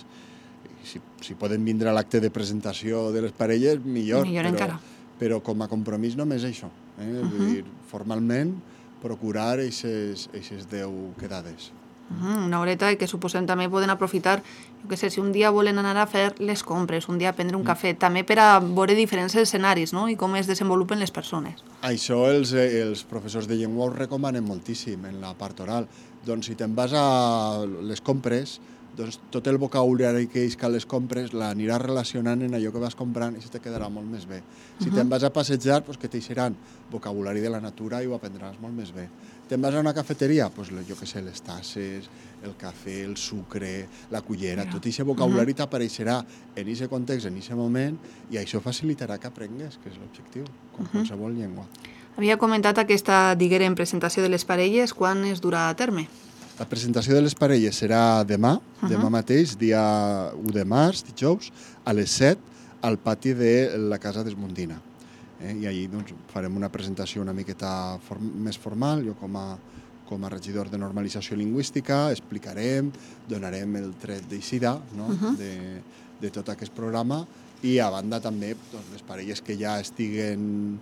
T: Si poden vindre a l'acte de presentació de les parelles, millor.
E: Millor encara.
T: Però com a compromís només això. Vull dir, formalment, procurar aquestes 10 quedades.
E: Una horeta que suposem també poden aprofitar, jo què sé, si un dia volen anar a fer les compres, un dia a prendre un cafè, també per a veure diferents escenaris, no?, i com es desenvolupen les persones.
T: Això els professors de llengua ho recomanen moltíssim en la part oral. Doncs si te'n vas a les compres, doncs tot el vocabulari que isca a les compres l'aniràs relacionant en allò que vas comprant i se te quedarà molt més bé. Si te'n vas a passejar, doncs que t'eixeran vocabulari de la natura i ho aprendràs molt més bé. Te'n vas a una cafeteria, doncs jo què sé, les tasses, el cafè, el sucre, la cullera, tot aquest vocabulari t'apareixerà en aquest context, en aquest moment, i això facilitarà que aprengues, que és l'objectiu, com qualsevol llengua.
E: Havia comentat aquesta, diguem, presentació de les parelles, quan es durà a terme?
T: La presentació de les parelles serà demà mateix, dia 1 de març, dijous, a les 7, al pati de la Casa d'Esmondina. I allí farem una presentació una miqueta més formal. Jo com a regidor de normalització lingüística explicarem, donarem el tret d'eixida de tot aquest programa, i a banda també les parelles que ja estiguen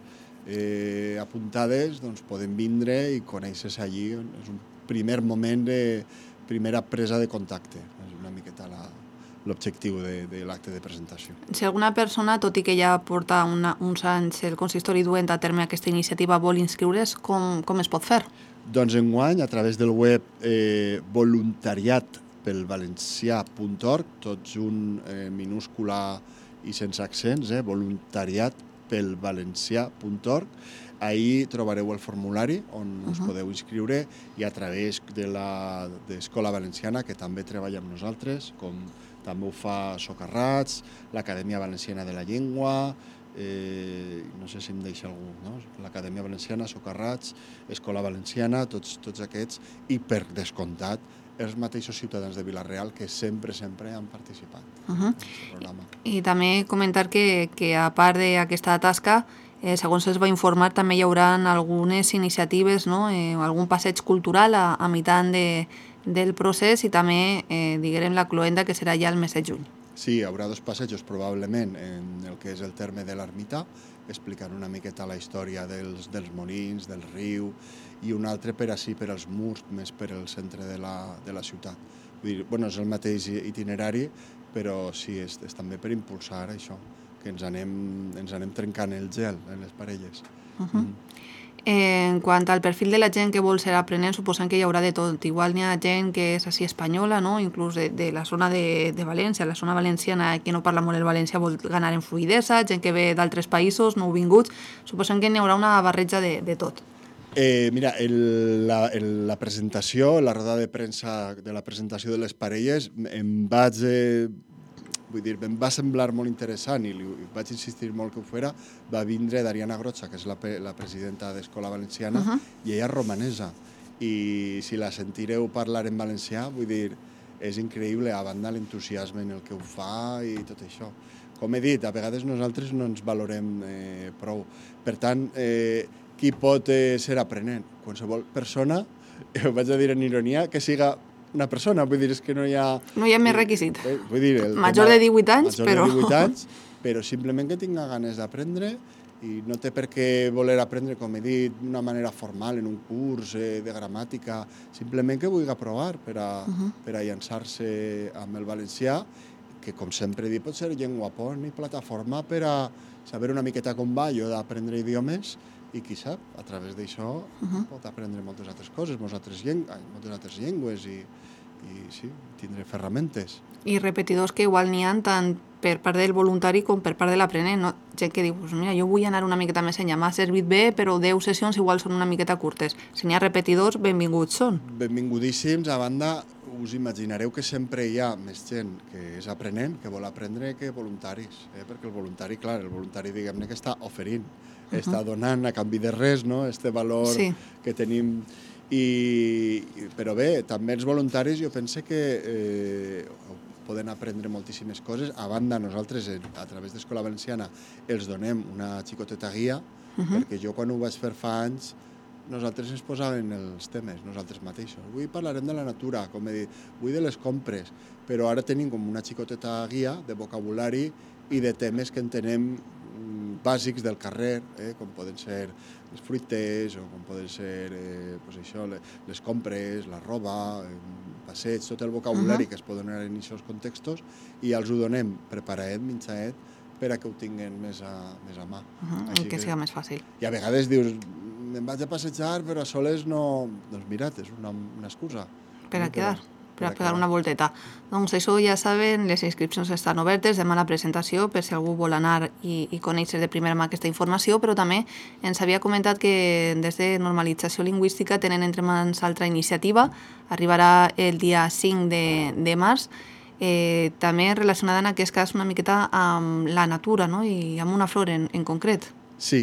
T: apuntades poden vindre i conèixer-se allí. És un primer moment de primera presa de contacte. És una miqueta l'objectiu de l'acte de presentació.
E: Si alguna persona, tot i que ja porta uns anys el consistori duent a terme aquesta iniciativa, vol inscriure's, com es pot fer?
T: Doncs enguany, a través del web voluntariatpelvalencià.org, tot junt, minúscula i sense accents, voluntariatpelvalencià.org, ahí trobareu el formulari on us podeu inscriure, i a través de l'Escola Valenciana, que també treballa amb nosaltres, com també ho fa Socarrats, l'Acadèmia Valenciana de la Llengua, no sé si em deixa algú, no? L'Acadèmia Valenciana, Socarrats, Escola Valenciana, tots aquests, i per descomptat els mateixos ciutadans de Vila-real que sempre han participat en aquest programa.
E: I també comentar que a part d'aquesta tasca, segons es va informar, també hi haurà algunes iniciatives, algun passeig cultural a meitat del procés, i també, diguem, la cloenda, que serà ja el mes de juny.
T: Sí, hi haurà 2 passejos probablement en el que és el terme de l'Ermità, explicant una miqueta la història dels molins, del riu, i un altre per ací, per als murs, més per al centre de la ciutat. Vull dir, és el mateix itinerari, però sí, és també per impulsar això, que ens anem trencant el gel en les parelles.
E: En quant al perfil de la gent que vol ser aprenent, suposem que hi haurà de tot. Igual n'hi ha gent que és així espanyola, no? Inclús de la zona de València, la zona valenciana, que no parla molt el valencià, vol ganar en fluïdesa, gent que ve d'altres països, nouvinguts. Suposem que n'hi haurà una barreja de tot.
T: Mira, la presentació, la roda de premsa de la presentació de les parelles, em va semblar molt interessant i vaig insistir molt que ho fera. Va vindre Dariana Grocha, que és la presidenta d'Escola Valenciana, i ella és romanesa. I si la sentireu parlar en valencià, vull dir, és increïble, a banda l'entusiasme en el que ho fa i tot això. Com he dit, a vegades nosaltres no ens valorem prou. Per tant, qui pot ser aprenent? Qualsevol persona, ho vaig a dir en ironia, que siga una persona, vull dir, és que no hi ha...
E: No hi ha més requisit.
T: Vull dir,
E: major de 18 anys, però...
T: Major de 18 anys, però simplement que tinga ganes d'aprendre i no té per què voler aprendre, com he dit, d'una manera formal, en un curs de gramàtica, simplement que vulgui provar per a llançar-se amb el valencià, que, com sempre he dit, pot ser llengua pont i plataforma per a saber una miqueta com va allò d'aprendre idiomes i, qui sap, a través d'això pot aprendre moltes altres coses, moltes altres llengües i sí, tindre ferramentes.
E: I repetidors que igual n'hi ha tant per part del voluntari com per part de l'aprenent. No? Gent que diu, pues mira, jo vull anar una miqueta més enllà, m'ha servit bé, però 10 sessions igual són una miqueta curtes. Si n'hi ha repetidors, benvinguts són.
T: Benvingudíssims. A banda, us imaginareu que sempre hi ha més gent que és aprenent, que vol aprendre, que voluntaris. Perquè el voluntari, clar, diguem-ne que està oferint, està donant a canvi de res, no? Este valor que tenim. Però bé, també els voluntaris jo penso que poden aprendre moltíssimes coses. A banda, nosaltres, a través d'Escola Valenciana, els donem una xicoteta guia, perquè jo quan ho vaig fer fa anys, nosaltres ens posàvem els temes, nosaltres mateixos. Avui parlarem de la natura, com he dit, avui de les compres, però ara tenim com una xicoteta guia de vocabulari i de temes que entenem bàsics del carrer, com poden ser els fruiters o com poden ser les compres, la roba, passeig, tot el vocabulari que es pot donar en aquests contextos, i els ho donem preparat, mitjaet, per a que ho tinguin més a mà.
E: I que sigui més fàcil.
T: I a vegades dius, me'n vaig a passejar, però a soles no... Doncs mira, és una excusa.
E: Per a quedar. Per a pegar una volteta. Doncs això ja saben, les inscripcions estan obertes, demà la presentació, per si algú vol anar i conèixer de primera mà aquesta informació, però també ens havia comentat que des de Normalització Lingüística tenen entre mans altra iniciativa, arribarà el dia 5 de març, també relacionada en aquest cas una miqueta amb la natura, no? I amb una flor en concret.
T: Sí,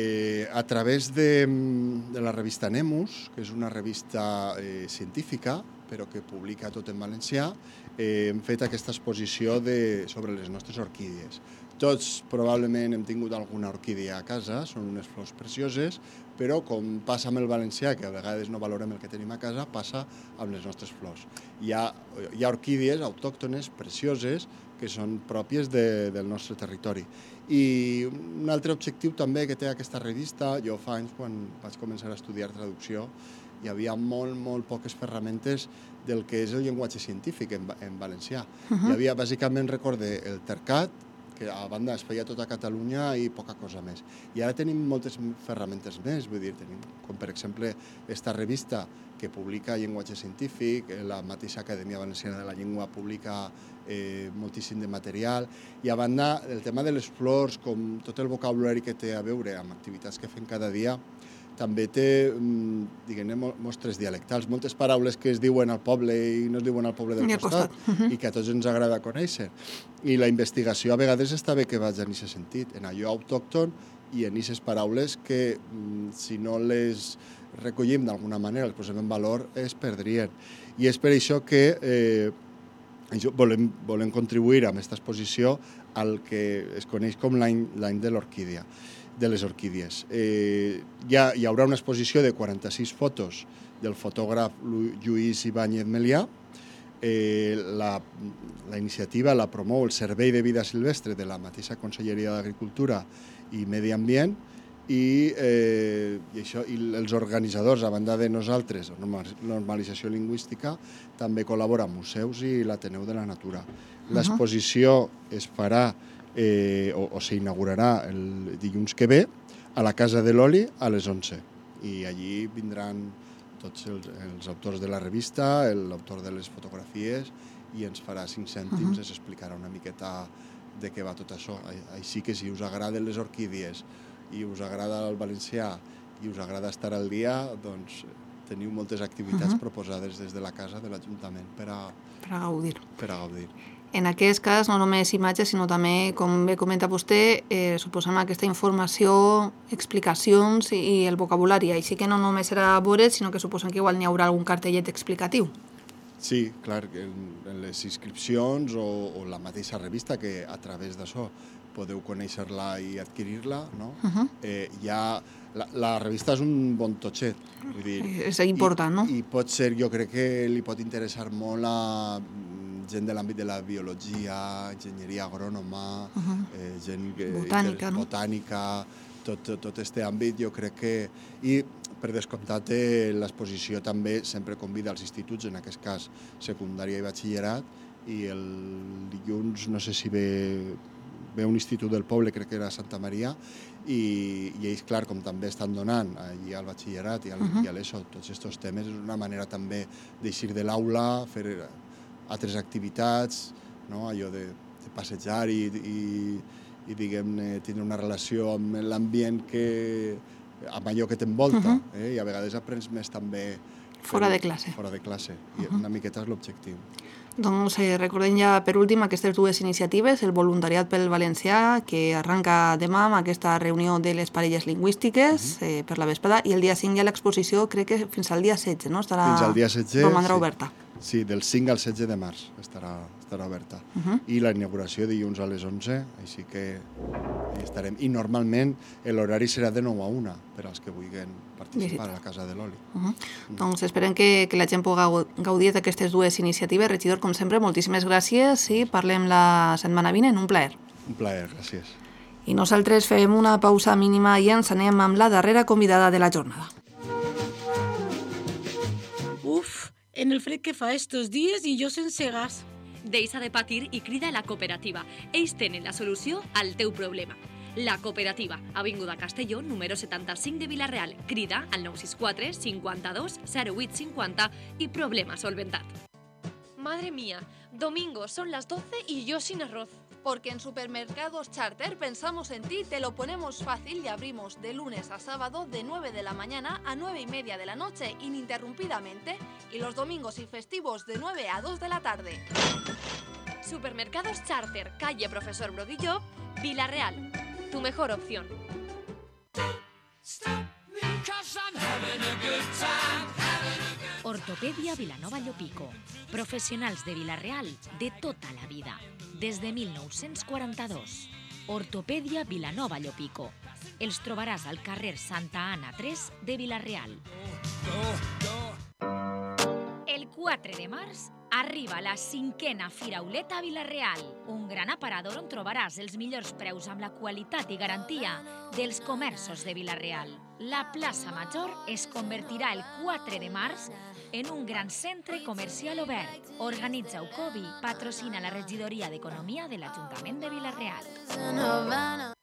T: a través de la revista Nemus, que és una revista científica, però que publica tot en valencià, hem fet aquesta exposició sobre les nostres orquídies. Tots probablement hem tingut alguna orquídia a casa, són unes flors precioses, però com passa amb el valencià, que a vegades no valorem el que tenim a casa, passa amb les nostres flors. Hi ha orquídies autòctones precioses que són pròpies del nostre territori. I un altre objectiu també que té aquesta revista, jo fa anys quan vaig començar a estudiar traducció, hi havia molt poques ferramentes del que és el llenguatge científic en valencià. Hi havia, bàsicament, recorde el Tercat, que a banda es feia tot a Catalunya i poca cosa més. I ara tenim moltes ferramentes més, vull dir, tenim, com per exemple esta revista que publica llenguatge científic, la mateixa Acadèmia Valenciana de la Llengua publica moltíssim de material, i a banda el tema de les flors, com tot el vocabulari que té a veure amb activitats que fem cada dia, també té, diguem-ne, mostres dialectals, moltes paraules que es diuen al poble i no es diuen al poble del costat, i que a tots ens agrada conèixer. I la investigació a vegades està bé que vagi en aquest sentit, en allò autòcton i en aquestes paraules que, si no les recollim d'alguna manera, les posem en valor, es perdrien. I és per això que volem contribuir amb aquesta exposició al que es coneix com l'any de l'orquídia, de les orquídies. Hi haurà una exposició de 46 fotos del fotògraf Lluís Ibáñez Melià. La iniciativa la promou el Servei de Vida Silvestre de la mateixa Conselleria d'Agricultura i Medi Ambient i els organitzadors, a banda de nosaltres, Normalització Lingüística, també col·labora amb museus i l'Ateneu de la Natura. L'exposició es farà o s'inaugurarà el dilluns que ve a la Casa de l'Oli a les 11. i allí vindran tots els autors de la revista, l'autor de les fotografies, i ens farà 5 cèntims, ens explicarà una miqueta de què va tot això. Així que si us agraden les orquídies i us agrada el valencià i us agrada estar al dia, doncs teniu moltes activitats proposades des de la casa de l'Ajuntament per a gaudir.
E: En aquest cas, no només imatges, sinó també, com bé comenta vostè, suposem aquesta informació, explicacions i el vocabulari. Així que no només serà veure's, sinó que suposem que igual n'hi haurà algun cartellet explicatiu.
T: Sí, clar, en les inscripcions o la mateixa revista, que a través d'això podeu conèixer-la i adquirir-la, no? La revista és un bon totxet. Vull dir,
E: és important, no?
T: I pot ser, jo crec que li pot interessar molt a gent de l'àmbit de la biologia, enginyeria agrònoma, gent botànica, tot aquest àmbit, jo crec que... I, per descomptat, l'exposició també sempre convida als instituts, en aquest cas secundària i batxillerat, i el dilluns, no sé si ve un institut del poble, crec que era Santa Maria, i ells, clar, com també estan donant allí al batxillerat i a l'ESO tots aquests temes, és una manera també d'eixir de l'aula, fer altres activitats, allò de passejar i diguem-ne, tenir una relació amb l'ambient, amb allò que t'envolta, i a vegades aprens més també
E: fora de classe.
T: I una miqueta és l'objectiu.
E: Doncs recordem ja per últim aquestes dues iniciatives, el voluntariat pel valencià, que arranca demà amb aquesta reunió de les parelles lingüístiques per la vesprada, i el dia 5 hi ha l'exposició, crec que fins al dia 16, no?
T: Fins al dia 16,
E: romandrà oberta.
T: Sí, del 5 al 16 de març estarà oberta. I la inauguració dilluns a les 11, així que hi estarem. I normalment l'horari serà de 9 a 1 per als que vulguin participar a la Casa de l'Oli.
E: Doncs esperem que la gent pugui gaudir d'aquestes dues iniciatives. Regidor, com sempre, moltíssimes gràcies i parlem la setmana vinent. Un plaer.
T: Un plaer, gràcies.
E: I nosaltres fem una pausa mínima i ens anem amb la darrera convidada de la jornada.
U: En el fred que fa estos dies i jo sense gas.
H: Deixa de patir i crida a la cooperativa. Ells tenen la solució al teu problema. La cooperativa, Avinguda Castelló, número 75 de Vila-real. Crida al 964 52 08 50 y problema solventat.
D: Madre mía, domingo son las 12 y yo sin arroz. Porque en Supermercados Charter pensamos en ti, te lo ponemos fácil y abrimos de lunes a sábado de 9 de la mañana a 9:30 de la noche ininterrumpidamente y los domingos y festivos de 9 a 2 de la tarde.
H: Supermercados Charter, calle Profesor Brodillo, Vila-real. Tu mejor opción.
J: Ortopedia Vilanova Llopico. Professionals de Vila-real de tota la vida. Des de 1942. Ortopedia Vilanova Llopico. Els trobaràs al carrer Santa Anna 3 de Vila-real. El 4 de març arriba la 5a Firauleta a Vila-real, un gran aparador on trobaràs els millors preus amb la qualitat i garantia dels comerços de Vila-real. La plaça Major es convertirà el 4 de març en un gran centre comercial obert. Organitza Ucovi, patrocina la regidoria d'Economia de l'Ajuntament de Vila-real.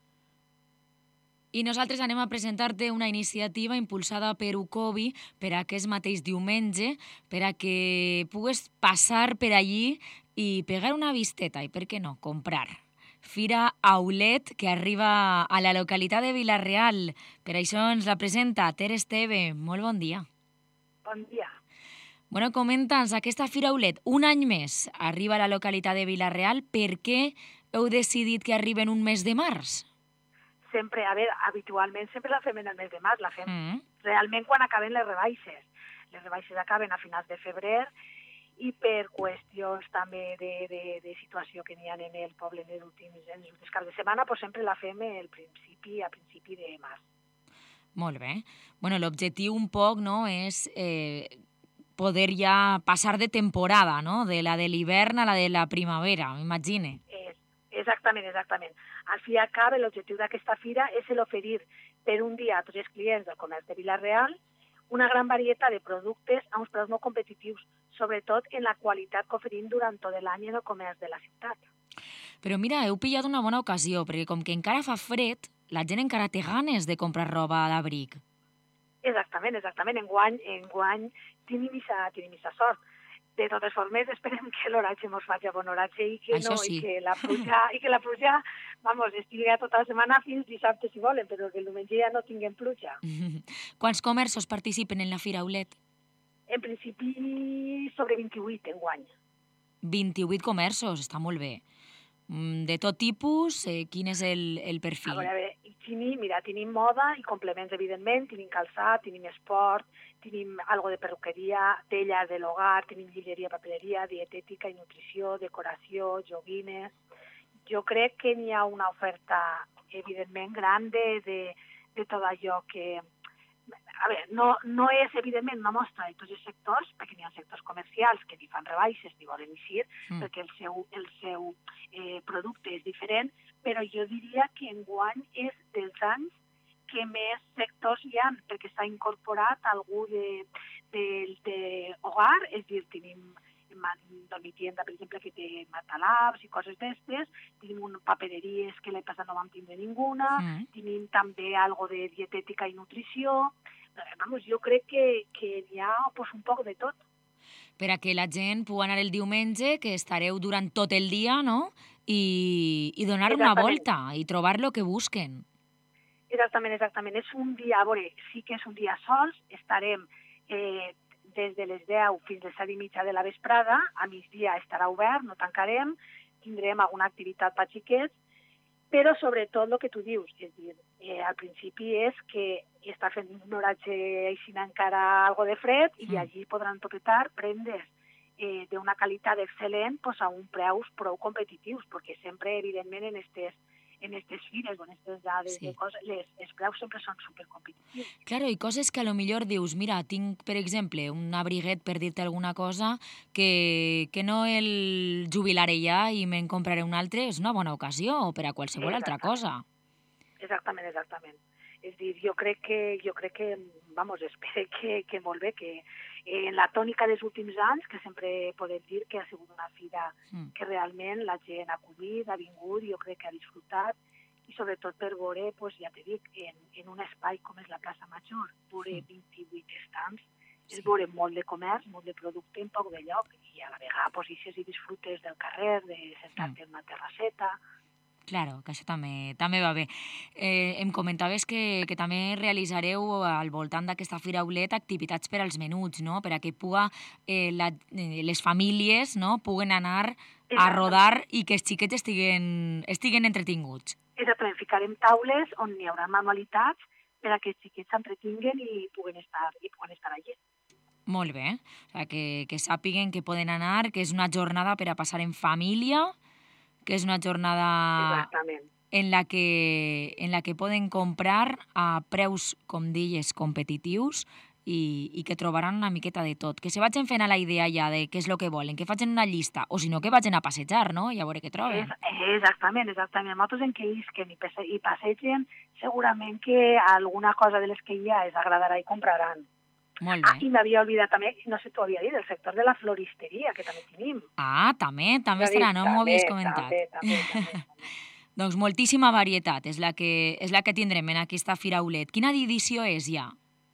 A: I nosaltres anem a presentar-te una iniciativa impulsada per Ucovi per aquest mateix diumenge, per a que pugues passar per allí i pegar una visteta i, per què no, comprar. Fira Aulet, que arriba a la localitat de Vila-real. Per això ens la presenta Ter Esteve. Molt bon dia.
V: Bon dia.
A: Bueno, comenta'ns, aquesta Fira Aulet, un any més, arriba a la localitat de Vila-real. Per què heu decidit que arriba en un mes de març?
V: Sempre, a veure, habitualment sempre la fem en el mes de març, la fem realment quan acaben les rebaixes. Les rebaixes acaben a finals de febrer i per qüestions també de situació que n'hi ha en el poble en els últims caps de setmana, pues sempre la fem a principi de març.
A: Molt bé. Bueno, l'objectiu un poc, no, és poder ja passar de temporada, no?, de la de l'hivern a la de la primavera, m'imagine.
V: Exactament. Al fi i al cap, l'objectiu d'aquesta fira és l'oferir per un dia a tots els clients del comerç de Vila-real una gran varietat de productes a uns preus molt competitius, sobretot en la qualitat que oferim durant tot l'any en el comerç de la ciutat.
A: Però mira, heu pillat una bona ocasió, perquè com que encara fa fred, la gent encara té ganes de comprar roba d'abric.
V: Exactament. Enguany tenim aquesta sort. De totes formes, esperem que l'oratge ens faci bon oratge i que la pluja, estigui tota la setmana fins dissabte si volen, però que el diumenge ja no tinguem pluja.
A: Quants comerços participen en la Fira Aulet?
V: En principi, sobre 28 enguany.
A: 28 comerços, està molt bé. De tot tipus, quin és el perfil?
V: A veure, tenim moda i complements, evidentment, tenim calçat, tenim esport, tenim algo de perruqueria, tela de l'hogar, tenim llibreria, papereria, dietètica i nutrició, decoració, joguines. Jo crec que n'hi ha una oferta, evidentment, gran de tot allò que... A veure, no és, evidentment, una mostra de tots els sectors, perquè n'hi ha sectors comercials que ni fan rebaixes ni volen eixir, perquè el seu producte és diferent, però jo diria que enguany és dels anys que més sectors hi ha, perquè s'ha incorporat algú d'hogar, és a dir, tenim Domitienda, per exemple, que té matalabs i coses d'estes, tenim papereries que l'any passat no vam tindre ninguna, tenim també algo de dietètica i nutrició. Jo crec que hi ha un poc de tot.
A: Per a que la gent pugui anar el diumenge, que estareu durant tot el dia, no?, i donar una volta i trobar el que busquen.
V: Exactament. És un dia, a veure, sí que és un dia sols, estarem des de les 10 fins a les 7:30 de la vesprada, a migdia estarà obert, no tancarem, tindrem alguna activitat per xiquets, però sobretot el que tu dius, és a dir, al principi és que està fent un oratge així encara algo de fred i allí podran topetar prendes d'una qualitat excel·lent a uns preus prou competitius, perquè sempre, evidentment, en aquestes fires o en aquestes dades de coses, els preus sempre són supercompetitius.
A: Claro, i coses que a lo millor dius, mira, tinc, per exemple, un abriguet, per dir-te alguna cosa, que no el jubilaré ja i me'n compraré un altre, és una bona ocasió per a qualsevol altra cosa.
V: Exactament. És a dir, jo crec que espero que molt bé, que en la tònica dels últims anys, que sempre podem dir que ha sigut una fira que realment la gent ha acollit, ha vingut, jo crec que ha disfrutat, i sobretot per veure, ja t'he dit, en un espai com és la plaça Major, veure 28 estants, és veure molt de comerç, molt de producte en poc de lloc, i a la vegada posicions i disfrutes del carrer, de sentar-te en una terrasseta.
A: Claro, que això també va bé. Em comentaves que també realitzareu al voltant d'aquesta Fira Aulet activitats per als menuts, no?, per a que les famílies puguen anar a rodar i que els xiquets estiguen entretinguts.
V: Exactament, ficarem taules on hi haurà manualitats per a que els xiquets s'entretinguen i puguen estar allí.
A: Molt bé, que sàpiguen que poden anar, que és una jornada per a passar en família, que és una jornada en la que poden comprar a preus, com deies, competitius i que trobaran una miqueta de tot. Que se vagin fent a la idea ja de què és el que volen, que facin una llista, o si no, que vagin a passejar, no?, i a veure què troben.
V: Exactament. Nosaltres en què isquen i passegen, segurament que alguna cosa de les que hi ha els agradarà i compraran.
A: Molt bé.
V: I m'havia oblidat també, no sé, t'ho havia dit, el sector de la floristeria, que també tenim.
A: També estarà, no m'ho havies comentat.
V: També.
A: Doncs moltíssima varietat és la que tindrem en aquesta Fira Aulet. Quina edició és ja?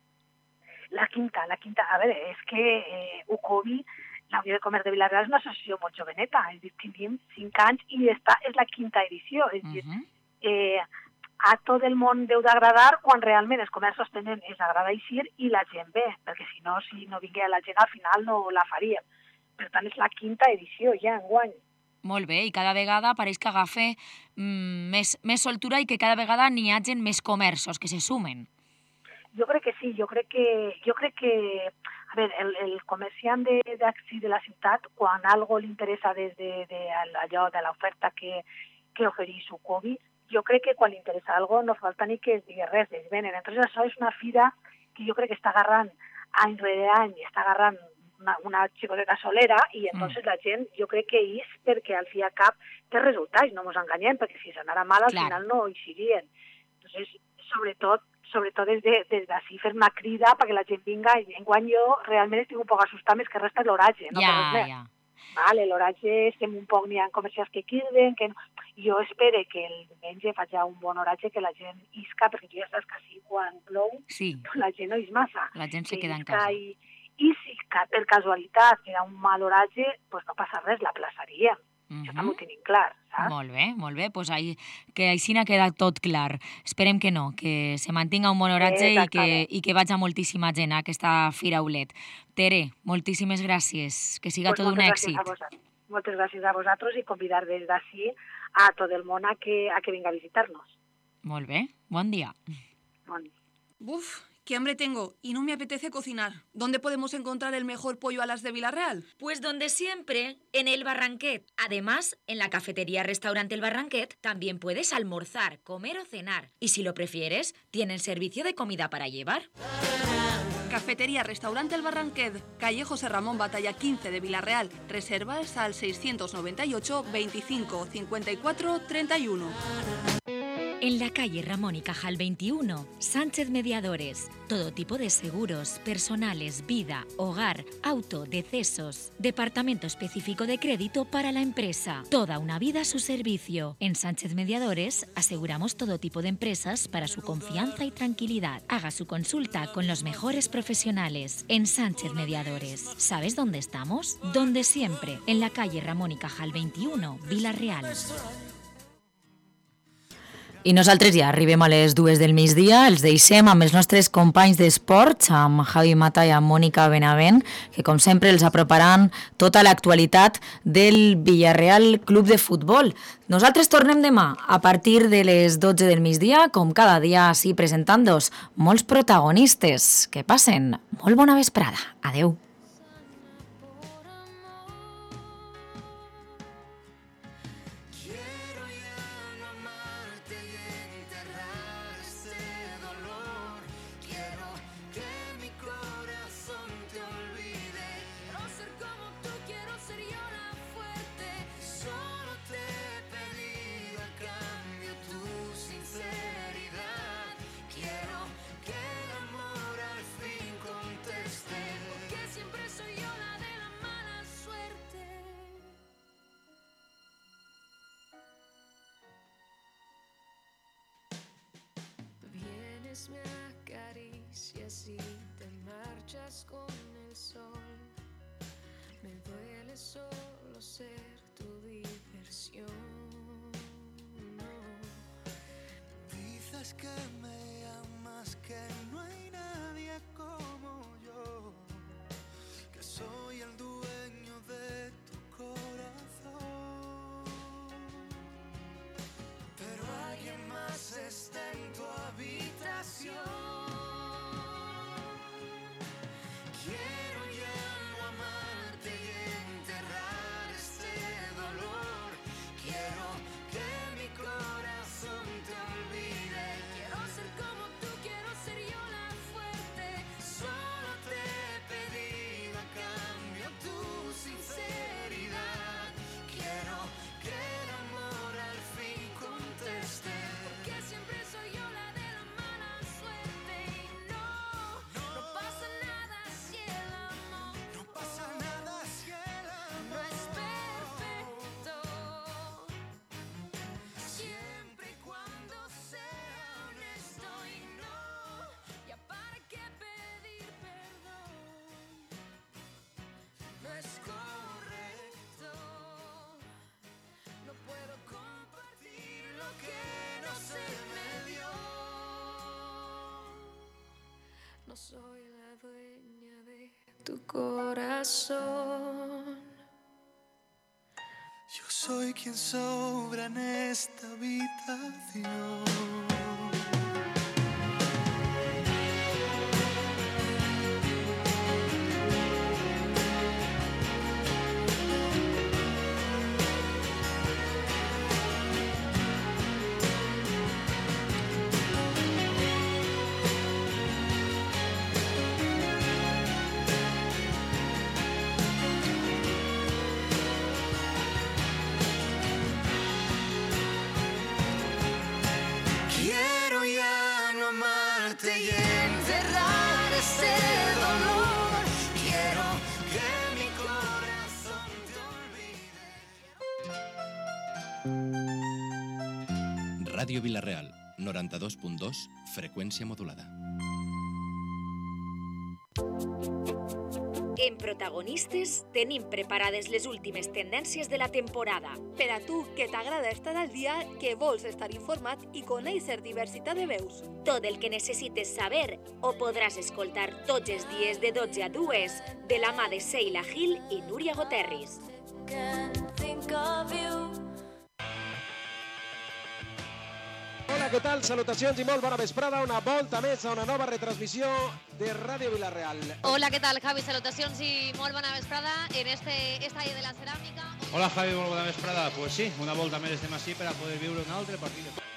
V: La quinta. A veure, és que UCOBI, la Unió de Comerç de Vila-real, és una associació molt joveneta, és a dir, tenim 5 anys i esta és la quinta edició, és a dir, a tot el món deu d'agradar quan realment els comerços tenen és agrada eixir i la gent ve, perquè si no vingués la gent al final no la faríem. Per tant, és la quinta edició ja enguany.
A: Molt bé, i cada vegada pareix que agafa més soltura i que cada vegada n'hi hagin més comerços que se sumen.
V: Jo crec que sí, jo crec que a veure, el comerciant d'ací de la ciutat, quan algo li interessa des d'allò de l'oferta que ofereix UCOBI, jo crec que quan li interessa alguna cosa no falta ni que es digui res, ells venen. Entonces això és una fira que jo crec que està agarrant any rere any, està agarrant una xicoteta solera i entonces la gent jo crec que és perquè al fi i al cap té resultats, no ens enganyem, perquè si s'anara mal al final no hi serien. Entonces, sobretot des d'ací fer una crida perquè la gent vinga, i enguany jo realment estic un poc assustada més que resta l'oratge, no per res més. L'oratge estem un poc, n'hi ha comercials que quirden, Jo espero que el diumenge faci un bon oratge, que la gent isca, perquè tu ja saps que així quan plou la gent no és massa.
A: La gent se queda en casa.
V: I si per casualitat queda un mal oratge, doncs no passa res, la plaçaríem. Això també ho tenim clar, saps?
A: Molt bé. Pues que així n'ha quedat tot clar. Esperem que no, que se mantinga un bon oratge i que vagi moltíssima gent a aquesta Fira Aulet. Tere, moltíssimes gràcies, que siga tot un èxit.
V: Moltes gràcies a vosaltres i convidar des d'ací a tot el món a que vinga a visitar-nos.
A: Molt bé, bon dia.
V: Bon dia.
D: Uf, qué hambre tengo y no me apetece cocinar. ¿Dónde podemos encontrar el mejor pollo a las de Villarreal?
J: Pues donde siempre, en el Barranquet. Además, en la cafetería-restaurante El Barranquet también puedes almorzar, comer o cenar. Y si lo prefieres, tienen servicio de comida para llevar.
D: Cafetería-restaurante El Barranquet, calle José Ramón Batalla 15 de Villarreal. Reservas al 698 25 54 31.
J: En la calle Ramón y Cajal 21, Sánchez Mediadores. Todo tipo de seguros, personales, vida, hogar, auto, decesos. Departamento específico de crédito para la empresa. Toda una vida a su servicio. En Sánchez Mediadores aseguramos todo tipo de empresas para su confianza y tranquilidad. Haga su consulta con los mejores profesionales. En Sánchez Mediadores. ¿Sabes dónde estamos? Donde siempre. En la calle Ramón y Cajal 21, Vila-real.
A: I nosaltres ja arribem a les 2 del migdia, els deixem amb els nostres companys d'esports, amb Javi Mata i amb Mònica Benavent, que com sempre els aproparan tota l'actualitat del Villarreal Club de Futbol. Nosaltres tornem demà a partir de les 12 del migdia, com cada dia així presentant-vos molts protagonistes. Que passen molt bona vesprada. Adeu.
B: Me acaricias y te marchas con el sol. Me duele solo ser tu diversión.
C: Dices que me amas, que no hay nadie como yo, que soy el dueño de tu corazón. Pero alguien más está en tu habitación. Quiero ya no amarte y enterrar este dolor. Quiero que mi corazón te olvide.
B: Quiero ser como tú, quiero ser yo la fuerte.
C: Solo te he pedido a cambio tu sinceridad. Quiero que el amor al fin conteste.
B: Porque siempre soy yo la de la mala suerte. Y no pasa nada si el amor
C: no pasa nada si el amor
B: no es perfecto.
C: Siempre y cuando sea honesto y no.
B: Ya para qué pedir perdón.
C: No es correcto.
B: No puedo compartir lo que no se me dio. No soy la dueña de tu corazón.
C: Yo soy quien sobra en esta habitación.
F: Ràdio Vila-real, 92.2, freqüència modulada.
J: En Protagonistes tenim preparades les últimes tendències de la temporada.
D: Per a tu, que t'agrada estar al dia, que vols estar informat i conèixer diversitat de veus.
J: Tot el que necessites saber ho podràs escoltar tots els dies de 12 a 2 de la mà de Sheila Gil i Núria Goterris.
G: Hola, què tal? Salutacions i molt bona vesprada. Una volta més a una nova retransmissió de Ràdio Vila-real.
W: Hola, què tal, Javi? Salutacions i molt bona vesprada en este estadi de la ceràmica.
X: Hola, Javi, molt bona vesprada. Pues sí, una volta més estem així per a poder viure un altre partit.